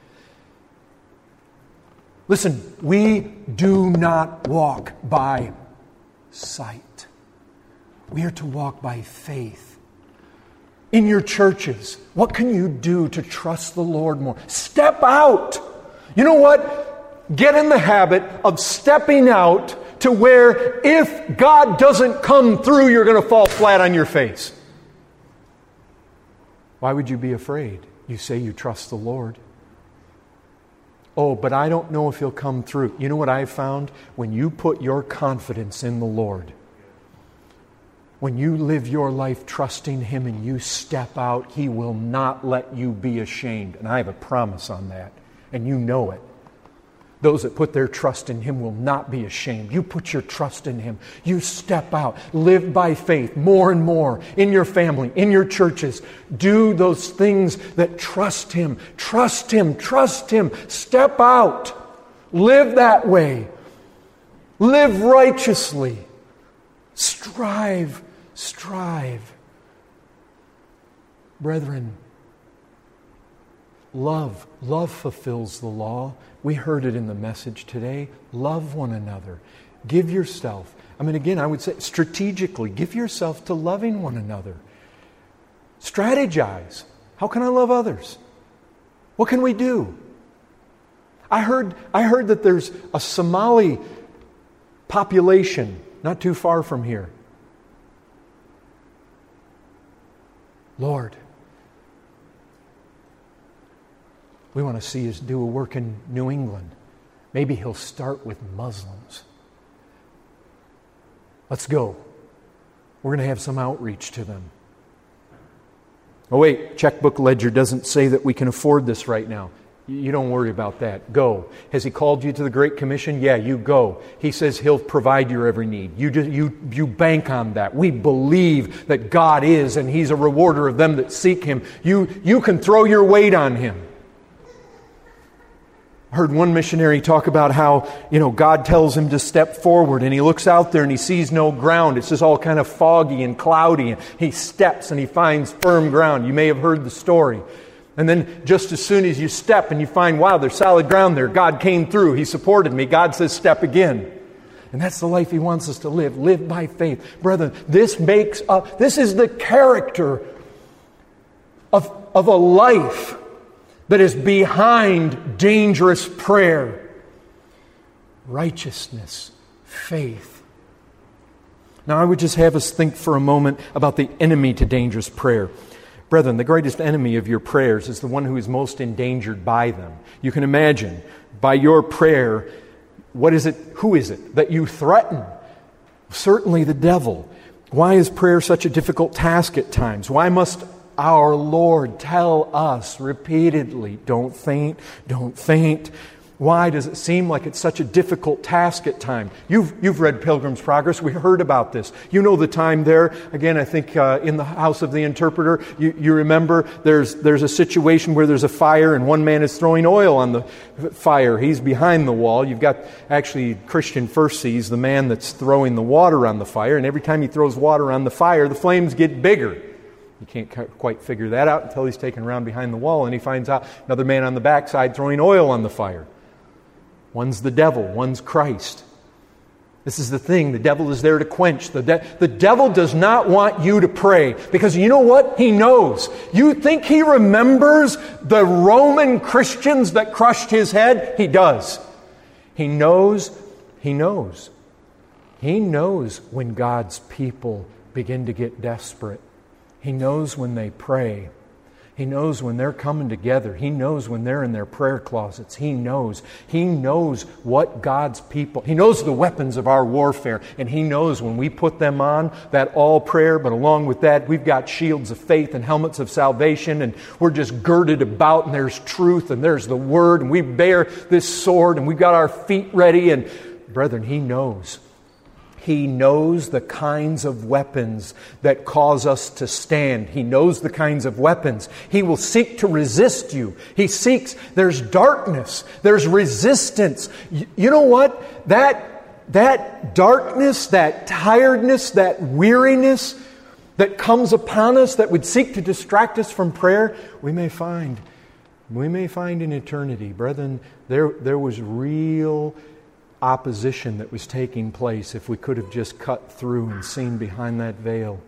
Listen, we do not walk by sight. We are to walk by faith. In your churches, what can you do to trust the Lord more? Step out. You know what? Get in the habit of stepping out to where if God doesn't come through, you're going to fall flat on your face. Why would you be afraid? You say you trust the Lord. Oh, but I don't know if He'll come through. You know what I've found? When you put your confidence in the Lord, when you live your life trusting Him and you step out, He will not let you be ashamed. And I have a promise on that. And you know it. Those that put their trust in Him will not be ashamed. You put your trust in Him. You step out. Live by faith more and more in your family, in your churches. Do those things that trust Him. Trust Him. Trust Him. Step out. Live that way. Live righteously. Strive. Strive. Brethren, love fulfills the law. We heard it in the message today. Love one another. Give yourself. I would say strategically, give yourself to loving one another. Strategize. How can I love others? What can we do? I heard that there's a Somali population not too far from here. Lord, we want to see us do a work in New England. Maybe He'll start with Muslims. Let's go. We're going to have some outreach to them. Oh wait, checkbook ledger doesn't say that we can afford this right now. You don't worry about that. Go. Has He called you to the Great Commission? Yeah, you go. He says He'll provide your every need. You bank on that. We believe that God is, and He's a rewarder of them that seek Him. You can throw your weight on Him. I heard one missionary talk about how, God tells him to step forward, and he looks out there and he sees no ground. It's just all kind of foggy and cloudy, and he steps and he finds firm ground. You may have heard the story. And then just as soon as you step and you find, wow, there's solid ground there. God came through. He supported me. God says, step again. And that's the life He wants us to live. Live by faith. Brethren, this is the character of a life that is behind dangerous prayer. Righteousness, faith. Now I would just have us think for a moment about the enemy to dangerous prayer. Brethren, the greatest enemy of your prayers is the one who is most endangered by them. You can imagine, by your prayer, who is it that you threaten? Certainly the devil. Why is prayer such a difficult task at times? Why must our Lord tell us repeatedly, don't faint, don't faint? Why does it seem like it's such a difficult task at times? You've read Pilgrim's Progress. We heard about this. You know the time there. Again, I think in the house of the interpreter, you remember there's a situation where there's a fire and one man is throwing oil on the fire. He's behind the wall. You've got, actually, Christian first sees the man that's throwing the water on the fire, and every time he throws water on the fire, the flames get bigger. You can't quite figure that out until he's taken around behind the wall and he finds out another man on the backside throwing oil on the fire. One's the devil, one's Christ. This is the thing. The devil is there to quench. The devil does not want you to pray because you know what? He knows. You think he remembers the Roman Christians that crushed his head? He does. He knows. He knows. He knows when God's people begin to get desperate. He knows when they pray. He knows when they're coming together. He knows when they're in their prayer closets. He knows. He knows what God's people... He knows the weapons of our warfare. And He knows when we put them on, that all prayer, but along with that, we've got shields of faith and helmets of salvation, and we're just girded about, and there's truth, and there's the Word, and we bear this sword, and we've got our feet ready. And brethren, He knows. He knows the kinds of weapons that cause us to stand. He knows the kinds of weapons. He will seek to resist you. He seeks, there's darkness, there's resistance. You know what? That darkness, that tiredness, that weariness that comes upon us that would seek to distract us from prayer, we may find in eternity. Brethren, there was real opposition that was taking place if we could have just cut through and seen behind that veil.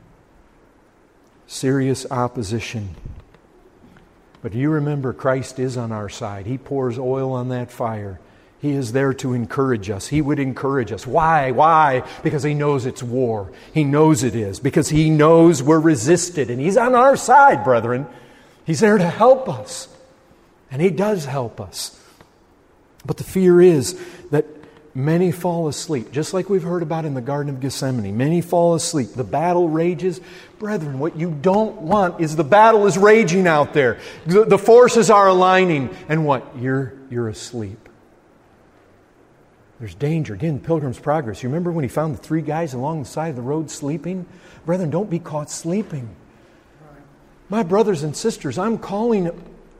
Serious opposition. But you remember, Christ is on our side. He pours oil on that fire. He is there to encourage us. He would encourage us. Why? Why? Because He knows it's war. He knows it is. Because He knows we're resisted. And He's on our side, brethren. He's there to help us. And He does help us. But the fear is that many fall asleep, just like we've heard about in the Garden of Gethsemane. Many fall asleep. The battle rages. Brethren, what you don't want is the battle is raging out there. The forces are aligning. And what? You're asleep. There's danger. Again, Pilgrim's Progress. You remember when he found the 3 guys along the side of the road sleeping? Brethren, don't be caught sleeping. My brothers and sisters, I'm calling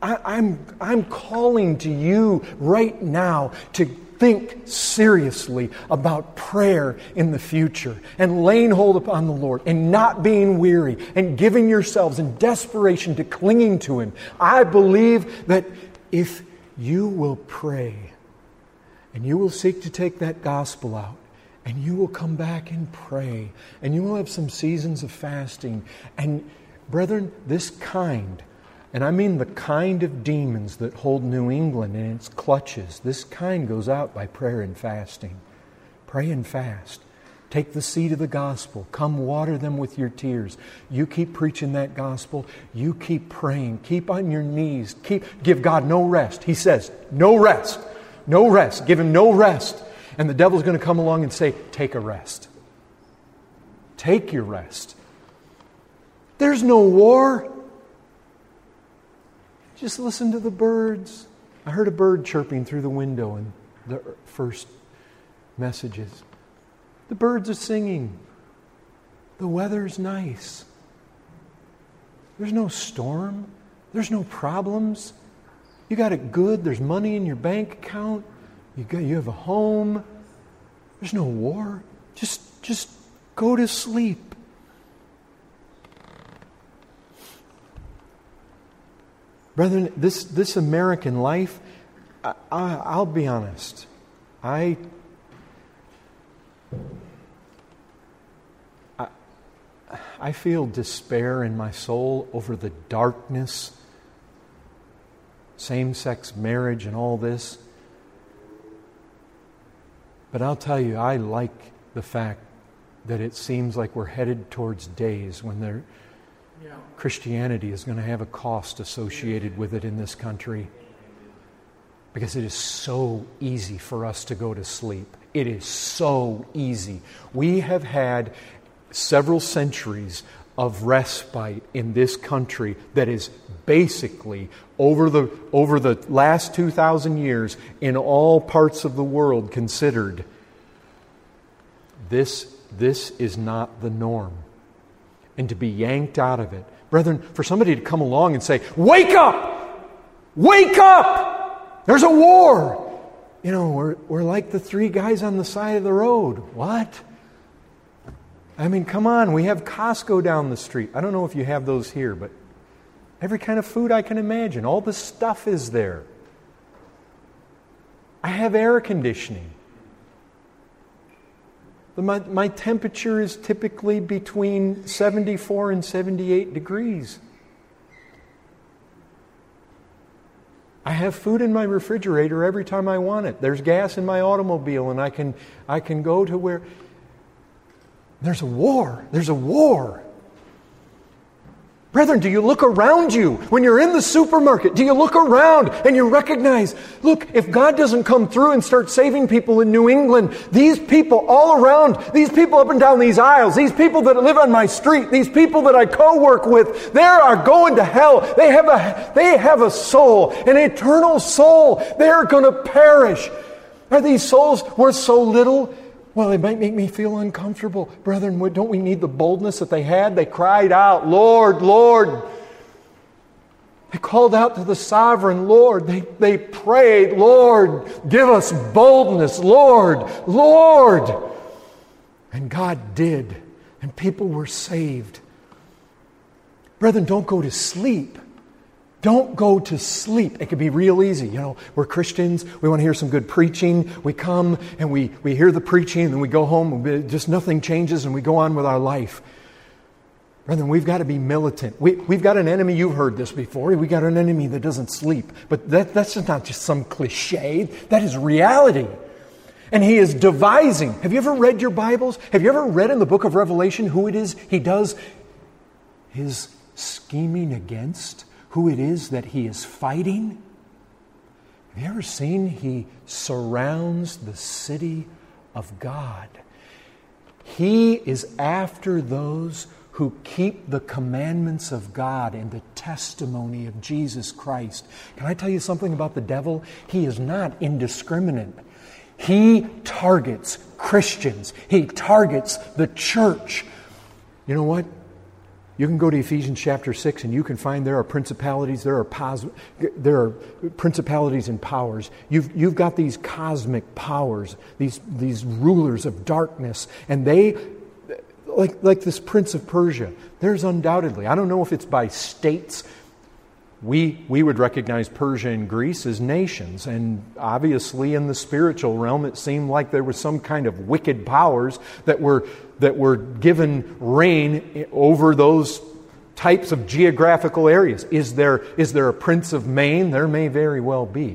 to you right now to think seriously about prayer in the future and laying hold upon the Lord and not being weary and giving yourselves in desperation to clinging to Him. I believe that if you will pray and you will seek to take that gospel out and you will come back and pray and you will have some seasons of fasting, and brethren, this kind, and I mean the kind of demons that hold New England in its clutches, this kind goes out by prayer and fasting. Pray and fast. Take the seed of the gospel. Come water them with your tears. You keep preaching that gospel. You keep praying. Keep on your knees. Give God no rest. He says, no rest. No rest. Give Him no rest. And the devil's going to come along and say, take a rest. Take your rest. There's no war. Just listen to the birds. I heard a bird chirping through the window in the first messages. The birds are singing. The weather's nice. There's no storm. There's no problems. You got it good. There's money in your bank account. You have a home. There's no war. Just go to sleep. Brethren, this American life, I'll be honest, I feel despair in my soul over the darkness, same-sex marriage and all this. But I'll tell you, I like the fact that it seems like we're headed towards days when Christianity is going to have a cost associated with it in this country. Because it is so easy for us to go to sleep. It is so easy. We have had several centuries of respite in this country that is basically, over the last 2,000 years, in all parts of the world considered, this is not the norm. And to be yanked out of it. Brethren, for somebody to come along and say, wake up! Wake up! There's a war! You know, we're like the 3 guys on the side of the road. What? I mean, come on, we have Costco down the street. I don't know if you have those here, but every kind of food I can imagine. All the stuff is there. I have air conditioning. My temperature is typically between 74 and 78 degrees. I have food in my refrigerator every time I want it. There's gas in my automobile, and I can go to where... There's a war. There's a war. Brethren, do you look around you when you're in the supermarket? Do you look around and you recognize, look, if God doesn't come through and start saving people in New England, these people all around, these people up and down these aisles, these people that live on my street, these people that I co-work with, they are going to hell. They have a soul, an eternal soul. They are going to perish. Are these souls worth so little? Well, it might make me feel uncomfortable. Brethren, don't we need the boldness that they had? They cried out, Lord, Lord. They called out to the sovereign Lord. They prayed, Lord, give us boldness, Lord, Lord. And God did. And people were saved. Brethren, don't go to sleep. Don't go to sleep. It can be real easy. You know, we're Christians. We want to hear some good preaching. We come and we hear the preaching and then we go home. And just nothing changes and we go on with our life. Brethren, we've got to be militant. We've got an enemy. You've heard this before. We've got an enemy that doesn't sleep. But that's just not just some cliche. That is reality. And he is devising. Have you ever read your Bibles? Have you ever read in the book of Revelation who it is he does his scheming against? Who it is that he is fighting? Have you ever seen he surrounds the city of God? He is after those who keep the commandments of God and the testimony of Jesus Christ. Can I tell you something about the devil? He is not indiscriminate. He targets Christians. He targets the church. You know what? You can go to Ephesians chapter 6 and you can find there are principalities, there are principalities and powers. You've got these cosmic powers, these rulers of darkness, and they, like this Prince of Persia, there's undoubtedly, I don't know if it's by states. We would recognize Persia and Greece as nations, and obviously in the spiritual realm it seemed like there was some kind of wicked powers that were given reign over those types of geographical areas. Is there a Prince of Maine? There may very well be.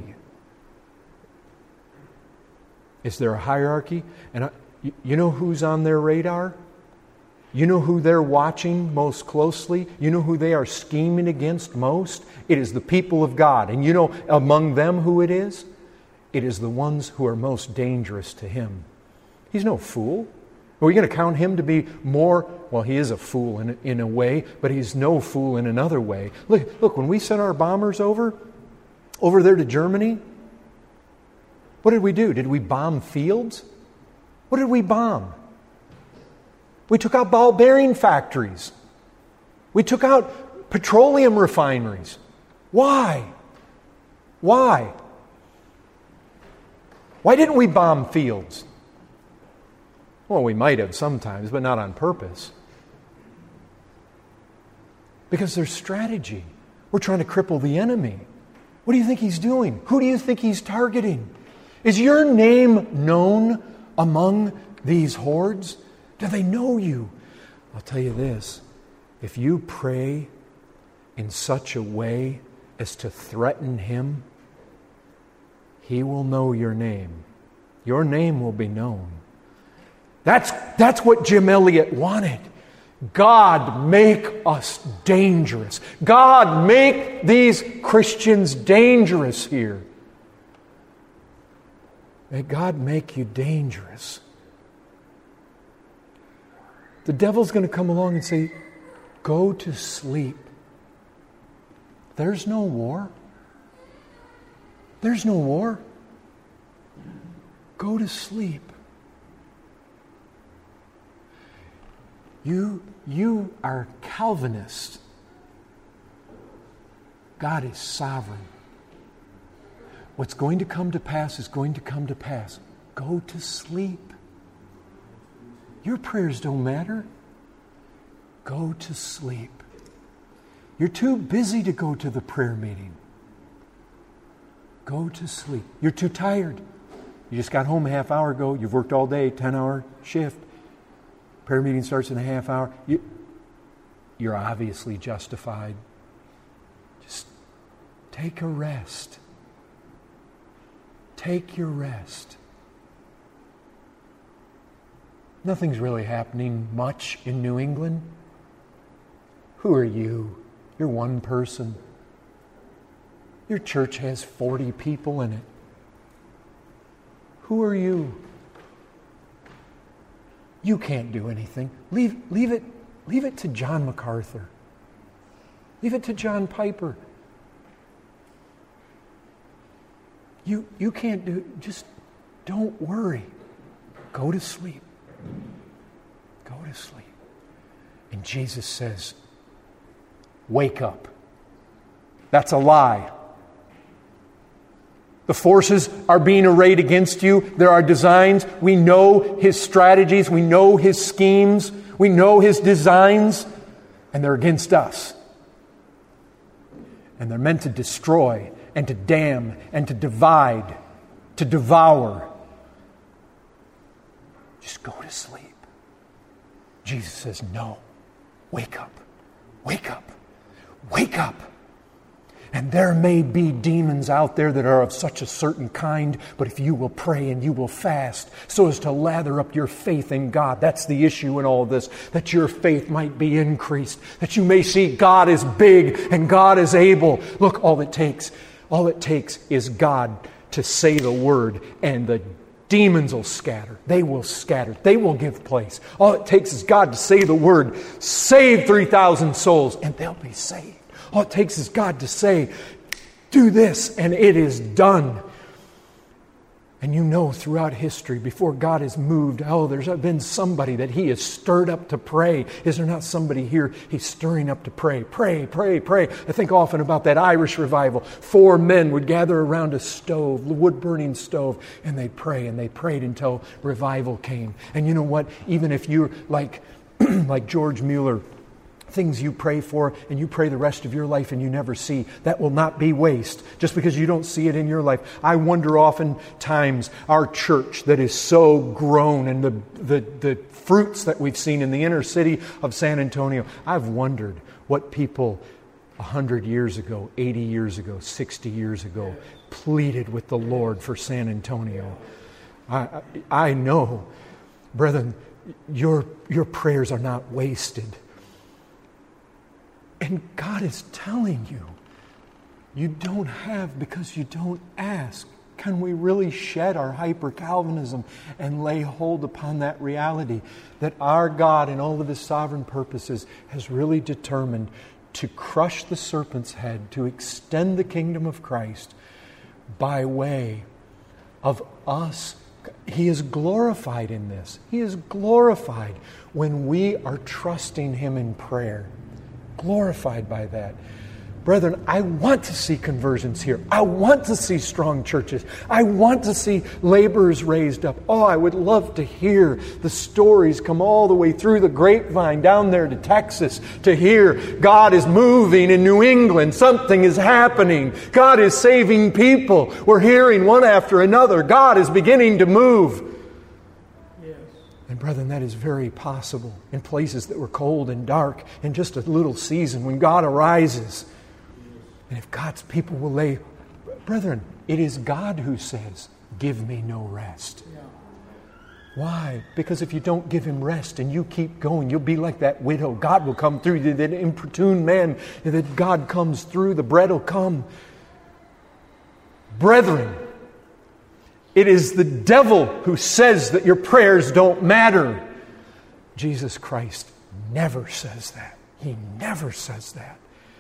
Is there a hierarchy? And you know who's on their radar? You know who they're watching most closely? You know who they are scheming against most? It is the people of God. And you know among them who it is? It is the ones who are most dangerous to Him. He's no fool. Are we going to count Him to be more? Well, He is a fool in a way, but He's no fool in another way. Look, when we sent our bombers over there to Germany, what did we do? Did we bomb fields? What did we bomb? We took out ball bearing factories. We took out petroleum refineries. Why? Why? Why didn't we bomb fields? Well, we might have sometimes, but not on purpose. Because there's strategy. We're trying to cripple the enemy. What do you think he's doing? Who do you think he's targeting? Is your name known among these hordes? Do they know you? I'll tell you this. If you pray in such a way as to threaten him, he will know your name. Your name will be known. That's what Jim Elliot wanted. God, make us dangerous. God, make these Christians dangerous here. May God make you dangerous. The devil's going to come along and say, go to sleep. There's no war. There's no war. Go to sleep. You are Calvinist. God is sovereign. What's going to come to pass is going to come to pass. Go to sleep. Your prayers don't matter. Go to sleep. You're too busy to go to the prayer meeting. Go to sleep. You're too tired. You just got home a half hour ago. You've worked all day, 10-hour shift. Prayer meeting starts in a half hour. You're obviously justified. Just take a rest. Take your rest. Nothing's really happening much in New England. Who are you? You're one person. Your church has 40 people in it. Who are you? You can't do anything. Leave it to John MacArthur. Leave it to John Piper. You can't do it. Just don't worry. Go to sleep. Go to sleep. And Jesus says, wake up. That's a lie. The forces are being arrayed against you. There are designs. We know his strategies. We know his schemes. We know his designs. And they're against us. And they're meant to destroy and to damn and to divide, to devour. Just go to sleep. Jesus says, no. Wake up. Wake up. Wake up. And there may be demons out there that are of such a certain kind, but if you will pray and you will fast so as to lather up your faith in God, that's the issue in all this, that your faith might be increased, that you may see God is big and God is able. Look, all it takes is God to say the word and the demons will scatter. They will scatter. They will give place. All it takes is God to say the word, save 3,000 souls, and they'll be saved. All it takes is God to say, do this, and it is done. And you know throughout history, before God has moved, there's been somebody that He has stirred up to pray. Is there not somebody here He's stirring up to pray? Pray, pray, pray. I think often about that Irish revival. 4 men would gather around a stove, the wood-burning stove, and they'd pray, and they prayed until revival came. And you know what? Even if you're like George Mueller, things you pray for and you pray the rest of your life and you never see, that will not be waste just because you don't see it in your life. I wonder oftentimes our church that is so grown and the fruits that we've seen in the inner city of San Antonio, I've wondered what people 100 years ago, 80 years ago, 60 years ago pleaded with the Lord for San Antonio. I know, brethren, your prayers are not wasted. And God is telling you, you don't have because you don't ask. Can we really shed our hyper-Calvinism and lay hold upon that reality that our God in all of His sovereign purposes has really determined to crush the serpent's head, to extend the kingdom of Christ by way of us. He is glorified in this. He is glorified when we are trusting Him in prayer. Glorified by that. Brethren, I want to see conversions here. I want to see strong churches. I want to see laborers raised up. I would love to hear the stories come all the way through the grapevine down there to Texas to hear God is moving in New England. Something is happening. God is saving people. We're hearing one after another. God is beginning to move. And brethren, that is very possible in places that were cold and dark in just a little season when God arises. And if God's people will lay... Brethren, it is God who says, give me no rest. Why? Because if you don't give Him rest and you keep going, you'll be like that widow. God will come through. That importune man, that God comes through, the bread will come. Brethren, it is the devil who says that your prayers don't matter. Jesus Christ never says that. He never says that.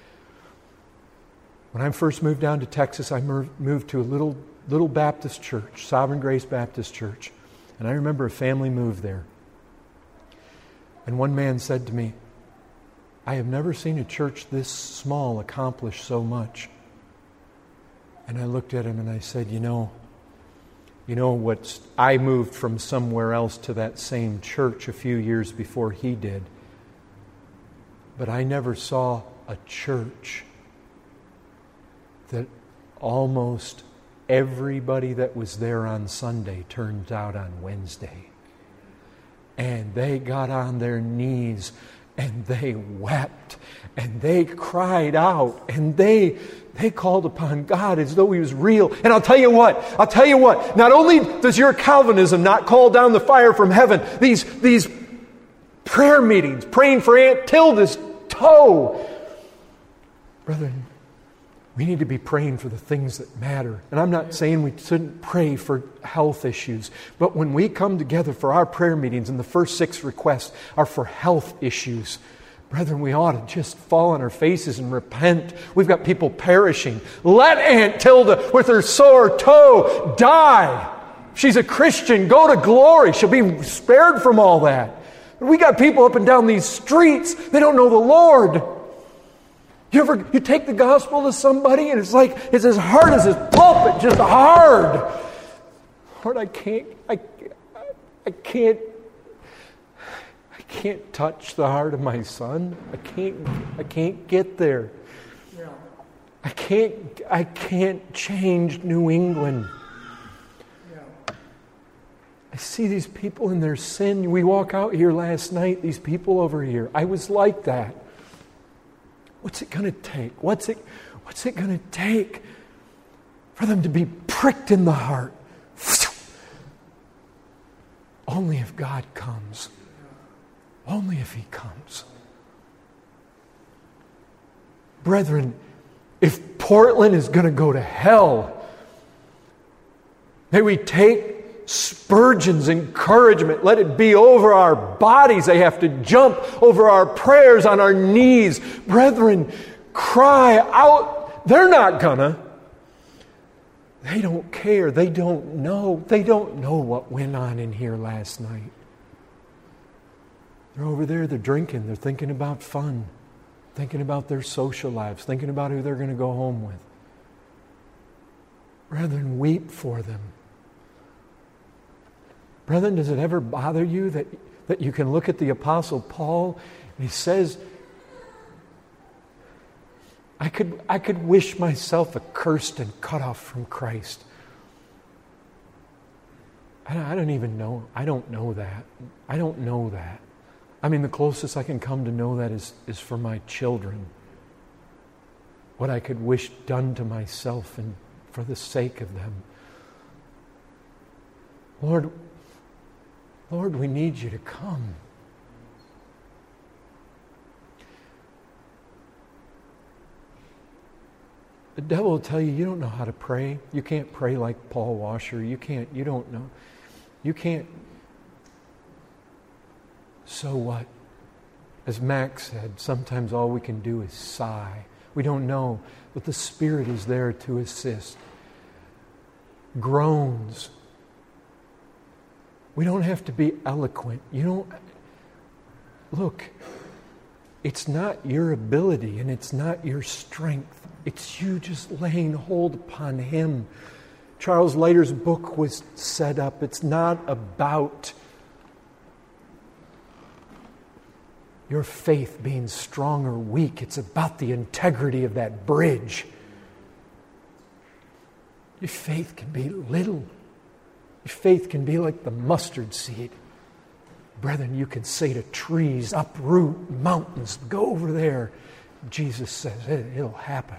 When I first moved down to Texas, I moved to a little Baptist church, Sovereign Grace Baptist Church. And I remember a family moved there. And one man said to me, I have never seen a church this small accomplish so much. And I looked at him and I said, you know what? I moved from somewhere else to that same church a few years before he did. But I never saw a church that almost everybody that was there on Sunday turned out on Wednesday. And they got on their knees and they wept and they cried out and they called upon God as though He was real. And I'll tell you what, not only does your Calvinism not call down the fire from heaven, these prayer meetings, praying for Aunt Tilda's toe. Brethren, we need to be praying for the things that matter. And I'm not saying we shouldn't pray for health issues, but when we come together for our prayer meetings and the first 6 requests are for health issues, brethren, we ought to just fall on our faces and repent. We've got people perishing. Let Aunt Tilda with her sore toe die. She's a Christian. Go to glory. She'll be spared from all that. We got people up and down these streets. They don't know the Lord. You take the gospel to somebody and it's as hard as this pulpit, just hard. Lord, I can't touch the heart of my son. I can't get there. Yeah. I can't change New England. Yeah. I see these people in their sin. We walk out here last night, these people over here. I was like that. What's it going to take? What's it going to take for them to be pricked in the heart? Only if God comes. Only if He comes. Brethren, if Portland is going to go to hell, may we take Spurgeon's encouragement. Let it be over our bodies. They have to jump over our prayers on our knees. Brethren, cry out. They're not gonna. They don't care. They don't know. They don't know what went on in here last night. They're over there, they're drinking, they're thinking about fun, thinking about their social lives, thinking about who they're going to go home with. Brethren, weep for them. Brethren, does it ever bother you that you can look at the Apostle Paul and he says, I could wish myself accursed and cut off from Christ. I don't even know. I don't know that. I don't know that. I mean, the closest I can come to know that is for my children. What I could wish done to myself and for the sake of them. Lord, we need you to come. The devil will tell you, you don't know how to pray. You can't pray like Paul Washer. You don't know. You can't. So what? As Max said, sometimes all we can do is sigh. We don't know, but the Spirit is there to assist. Groans. We don't have to be eloquent. Look, it's not your ability and it's not your strength. It's you just laying hold upon Him. Charles Leiter's book was set up. It's not about your faith being strong or weak. It's about the integrity of that bridge. Your faith can be little. Your faith can be like the mustard seed. Brethren, you can say to trees, uproot mountains, go over there. Jesus says it'll happen.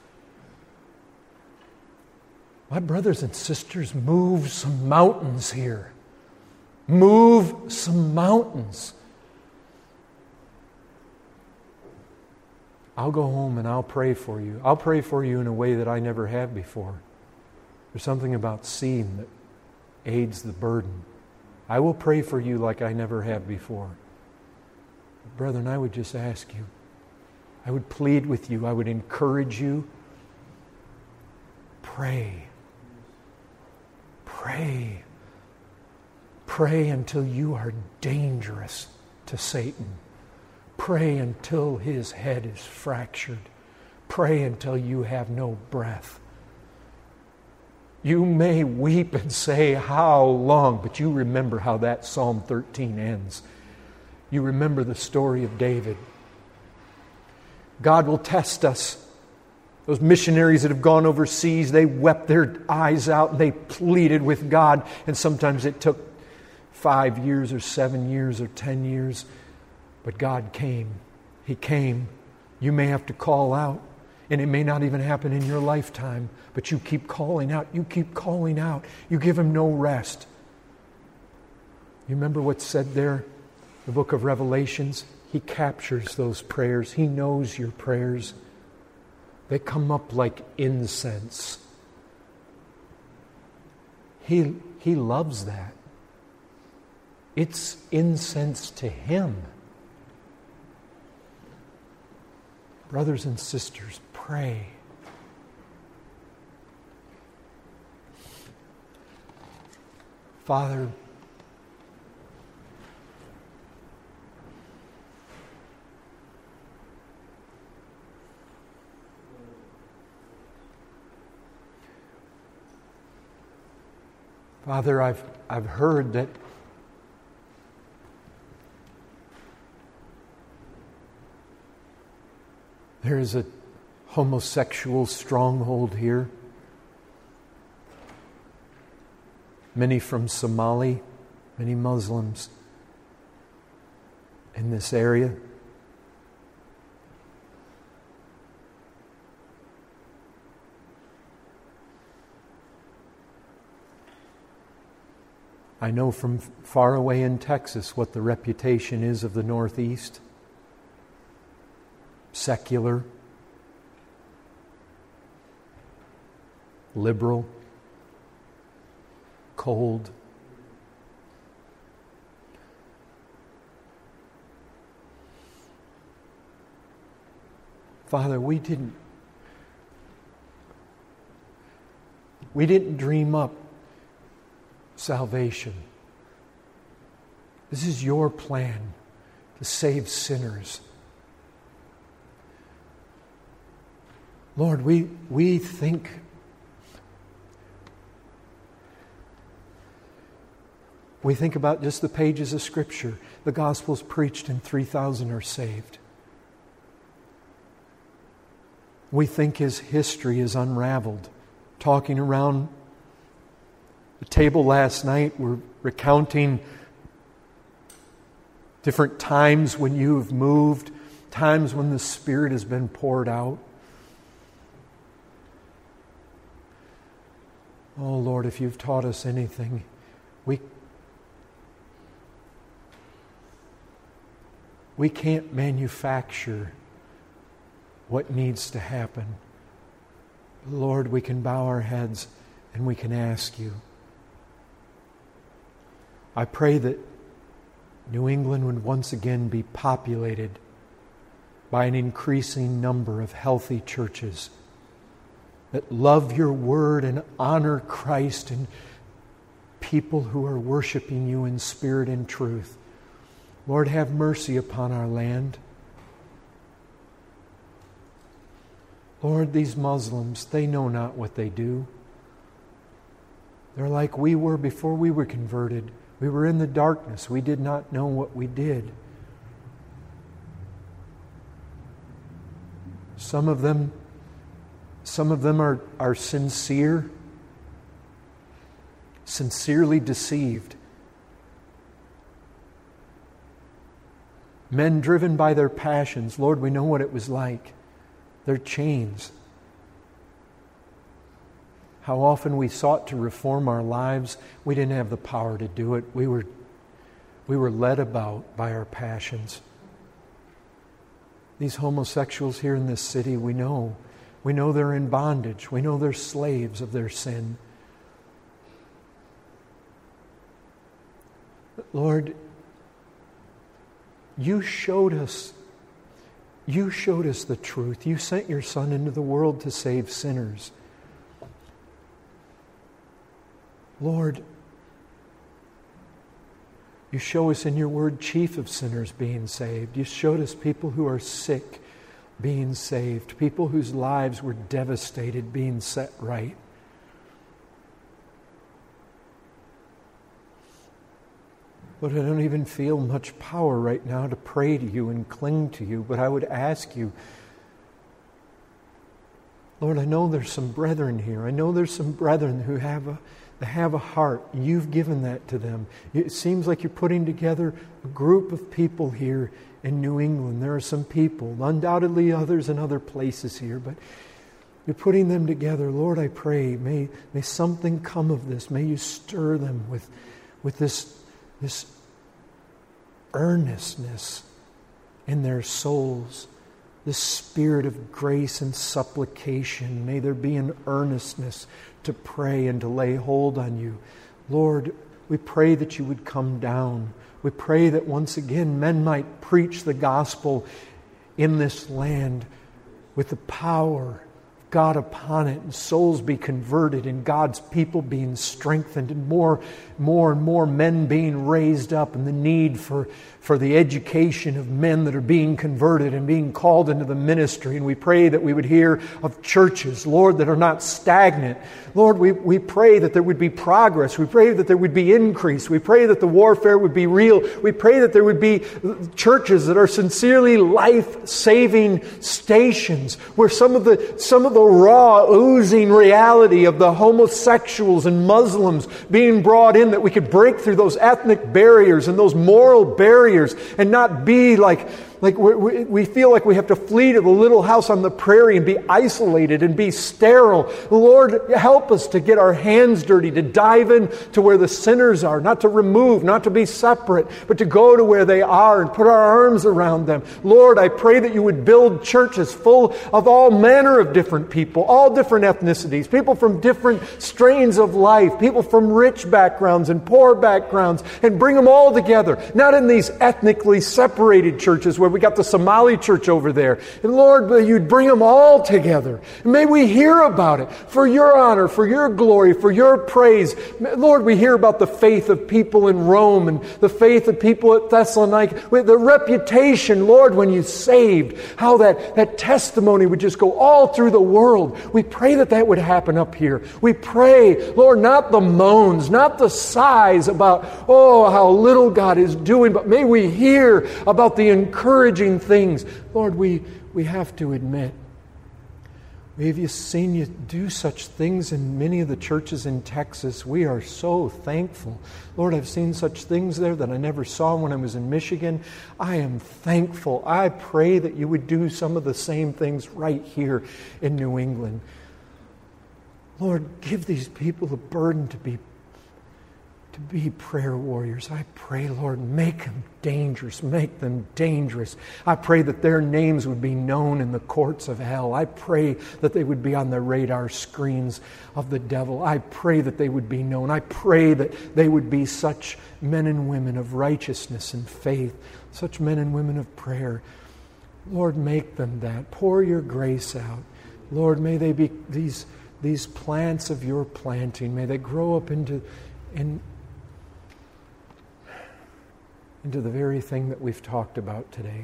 My brothers and sisters, move some mountains here. Move some mountains. I'll go home and I'll pray for you. I'll pray for you in a way that I never have before. There's something about seeing that aids the burden. I will pray for you like I never have before. Brethren, I would just ask you, I would plead with you, I would encourage you, pray. Pray. Pray until you are dangerous to Satan. Pray until his head is fractured. Pray until you have no breath. You may weep and say, how long? But you remember how that Psalm 13 ends. You remember the story of David. God will test us. Those missionaries that have gone overseas, they wept their eyes out and they pleaded with God. And sometimes it took 5 years or 7 years or 10 years. But God came. He came. You may have to call out. And it may not even happen in your lifetime. But you keep calling out. You keep calling out. You give Him no rest. You remember what's said there? The book of Revelations. He captures those prayers. He knows your prayers. They come up like incense. He loves that. It's incense to Him. Brothers and sisters, pray. Father, I've heard that there is a homosexual stronghold here. Many from Somali, many Muslims in this area. I know from far away in Texas what the reputation is of the Northeast. Secular, liberal, cold. Father, we didn't. We didn't dream up salvation. This is your plan to save sinners. Lord, we think about just the pages of Scripture. The gospel's preached and 3,000 are saved. We think His history is unraveled. Talking around the table last night, we're recounting different times when you have moved, times when the Spirit has been poured out. Oh Lord, if you've taught us anything, we can't manufacture what needs to happen. Lord, we can bow our heads and we can ask you. I pray that New England would once again be populated by an increasing number of healthy churches that love your word and honor Christ, and people who are worshiping you in spirit and truth. Lord, have mercy upon our land. Lord, these Muslims, they know not what they do. They're like we were before we were converted. We were in the darkness. We did not know what we did. Some of them are sincere, sincerely deceived. Men driven by their passions. Lord, we know what it was like. Their chains. How often we sought to reform our lives. We didn't have the power to do it. We were led about by our passions. These homosexuals here in this city, we know they're in bondage. We know they're slaves of their sin. Lord, You showed us the truth. You sent your Son into the world to save sinners. Lord, You show us in your word chief of sinners being saved. You showed us people who are sick being saved, people whose lives were devastated being set right. But I don't even feel much power right now to pray to you and cling to you. But I would ask you, Lord, I know there's some brethren here. I know there's some brethren who have a heart. You've given that to them. It seems like you're putting together a group of people here in New England. There are some people, undoubtedly others in other places here, but you're putting them together. Lord, I pray, may something come of this. May you stir them with this earnestness in their souls, this spirit of grace and supplication. May there be an earnestness to pray and to lay hold on you. Lord, we pray that you would come down. We pray that once again men might preach the gospel in this land with the power of God upon it, and souls be converted, and God's people being strengthened, and more and more men being raised up, and the need for the education of men that are being converted and being called into the ministry. And we pray that we would hear of churches, Lord, that are not stagnant. Lord, we pray that there would be progress. We pray that there would be increase. We pray that the warfare would be real. We pray that there would be churches that are sincerely life-saving stations, where some of the raw, oozing reality of the homosexuals and Muslims being brought in, that we could break through those ethnic barriers and those moral barriers and not be like we feel like we have to flee to the little house on the prairie and be isolated and be sterile. Lord, help us to get our hands dirty, to dive in to where the sinners are, not to remove, not to be separate, but to go to where they are and put our arms around them. Lord, I pray that you would build churches full of all manner of different people, all different ethnicities, people from different strains of life, people from rich backgrounds and poor backgrounds, and bring them all together, not in these ethnically separated churches where Lord, we got the Somali church over there. And Lord, may you'd bring them all together. And may we hear about it for your honor, for your glory, for your praise. Lord, we hear about the faith of people in Rome and the faith of people at Thessalonica, with the reputation, Lord, when you saved, how that testimony would just go all through the world. We pray that would happen up here. We pray, Lord, not the moans, not the sighs about, oh, how little God is doing, but may we hear about the encouraging things. Lord, we have to admit, have you seen you do such things in many of the churches in Texas? We are so thankful. Lord, I've seen such things there that I never saw when I was in Michigan. I am thankful. I pray that you would do some of the same things right here in New England. Lord, give these people a burden to be prayer warriors. I pray, Lord, make them dangerous. Make them dangerous. I pray that their names would be known in the courts of hell. I pray that they would be on the radar screens of the devil. I pray that they would be known. I pray that they would be such men and women of righteousness and faith, such men and women of prayer. Lord, make them that. Pour your grace out. Lord, may they be these plants of your planting. May they grow up into the very thing that we've talked about today.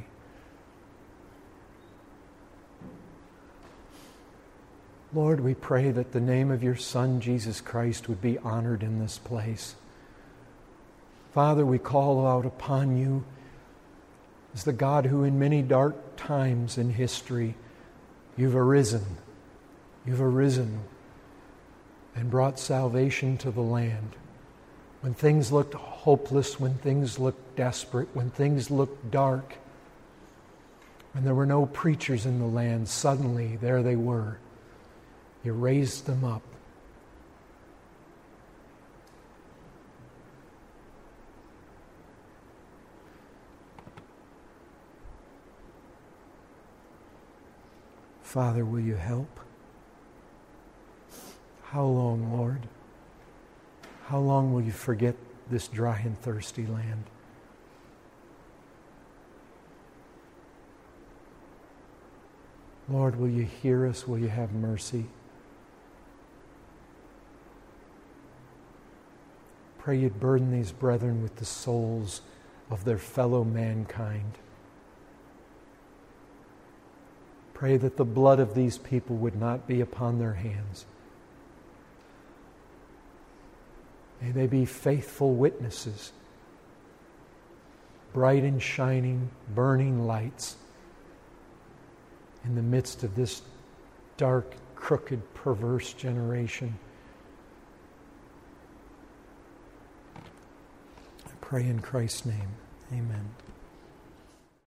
Lord, we pray that the name of your Son, Jesus Christ, would be honored in this place. Father, we call out upon you as the God who in many dark times in history you've arisen. You've arisen and brought salvation to the land. When things looked hopeless, when things looked desperate, when things looked dark, when there were no preachers in the land, suddenly there they were. You raised them up. Father, will you help? How long, Lord? How long will you forget this dry and thirsty land? Lord, will you hear us? Will you have mercy? Pray you'd burden these brethren with the souls of their fellow mankind. Pray that the blood of these people would not be upon their hands. May they be faithful witnesses, bright and shining, burning lights in the midst of this dark, crooked, perverse generation. I pray in Christ's name. Amen.